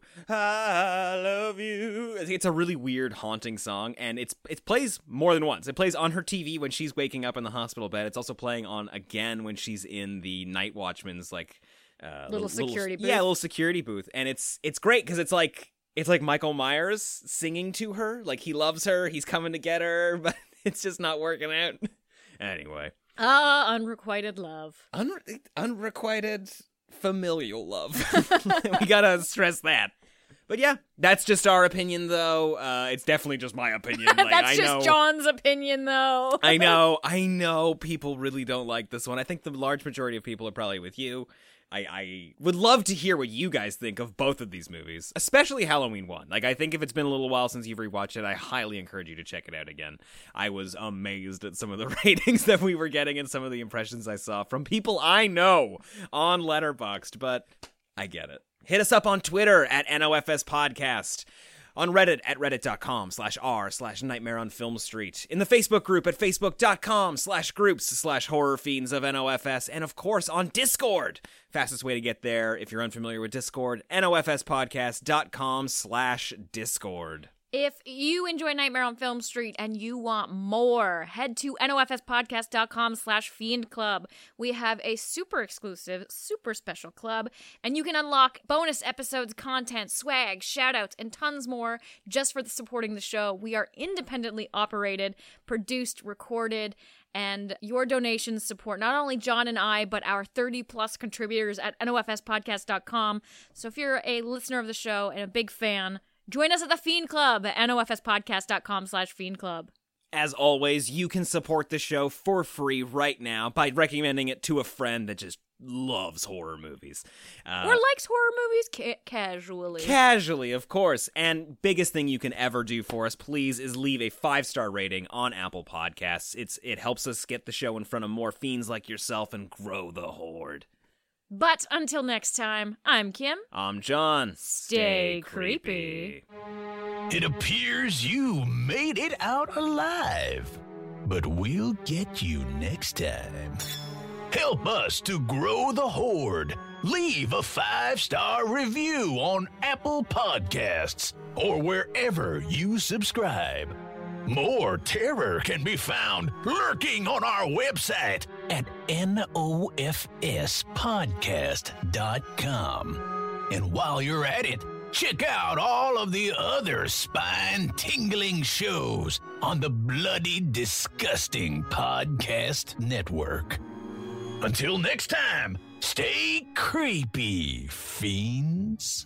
S3: I love you. It's a really weird, haunting song, and it's it plays more than once. It plays on her T V when she's waking up in the hospital bed. It's also playing on again when she's in the Night Watchman's, like... Uh,
S4: little, little security
S3: little,
S4: booth.
S3: Yeah, little security booth. And it's it's great because it's like... It's like Michael Myers singing to her. Like, he loves her, he's coming to get her, but it's just not working out. Anyway...
S4: Ah, unrequited love.
S3: Unre- unrequited familial love. We gotta stress that. But yeah, that's just our opinion, though. Uh, it's definitely just my opinion. Like,
S4: that's
S3: I
S4: just
S3: know,
S4: John's opinion, though.
S3: I know, I know people really don't like this one. I think the large majority of people are probably with you. I, I would love to hear what you guys think of both of these movies, especially Halloween one. Like, I think if it's been a little while since you've rewatched it, I highly encourage you to check it out again. I was amazed at some of the ratings that we were getting and some of the impressions I saw from people I know on Letterboxd, but I get it. Hit us up on Twitter at N O F S Podcast. On Reddit at reddit.com slash r slash Nightmare on Film Street. In the Facebook group at facebook.com slash groups slash horror fiends of N O F S. And of course on Discord. Fastest way to get there, if you're unfamiliar with Discord, nofspodcast.com slash Discord.
S4: If you enjoy Nightmare on Film Street and you want more, head to nofspodcast.com slash fiend club. We have a super exclusive, super special club, and you can unlock bonus episodes, content, swag, shoutouts, and tons more just for the supporting the show. We are independently operated, produced, recorded, and your donations support not only John and I, but our thirty plus contributors at nofspodcast dot com. So if you're a listener of the show and a big fan, join us at the Fiend Club at nofspodcast.com slash Fiend Club.
S3: As always, you can support the show for free right now by recommending it to a friend that just loves horror movies. Uh,
S4: or likes horror movies ca- casually.
S3: Casually, of course. And biggest thing you can ever do for us, please, is leave a five-star rating on Apple Podcasts. It's It helps us get the show in front of more fiends like yourself and grow the horde.
S4: But until next time, I'm Kim.
S3: I'm John.
S4: Stay, Stay creepy.
S2: creepy. It appears you made it out alive, but we'll get you next time. Help us to grow the horde. Leave a five-star review on Apple Podcasts or wherever you subscribe. More terror can be found lurking on our website at N O F S podcast dot com. And while you're at it, check out all of the other spine-tingling shows on the Bloody Disgusting Podcast Network. Until next time, stay creepy, fiends.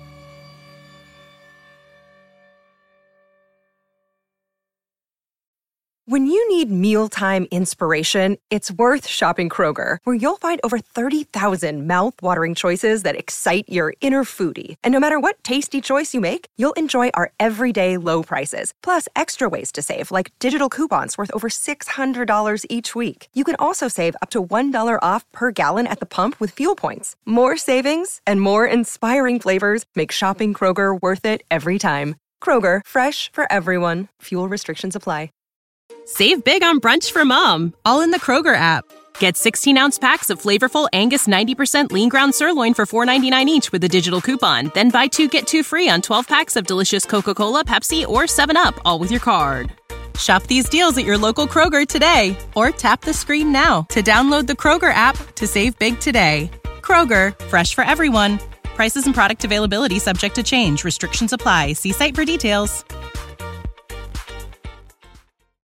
S13: When you need mealtime inspiration, it's worth shopping Kroger, where you'll find over thirty thousand mouth-watering choices that excite your inner foodie. And no matter what tasty choice you make, you'll enjoy our everyday low prices, plus extra ways to save, like digital coupons worth over six hundred dollars each week. You can also save up to one dollar off per gallon at the pump with fuel points. More savings and more inspiring flavors make shopping Kroger worth it every time. Kroger, fresh for everyone. Fuel restrictions apply.
S16: Save big on brunch for mom, all in the Kroger app. Get sixteen-ounce packs of flavorful Angus ninety percent lean ground sirloin for four ninety-nine each with a digital coupon. Then buy two, get two free on twelve packs of delicious Coca-Cola, Pepsi, or seven up, all with your card. Shop these deals at your local Kroger today, or tap the screen now to download the Kroger app to save big today. Kroger, fresh for everyone. Prices and product availability subject to change. Restrictions apply. See site for details.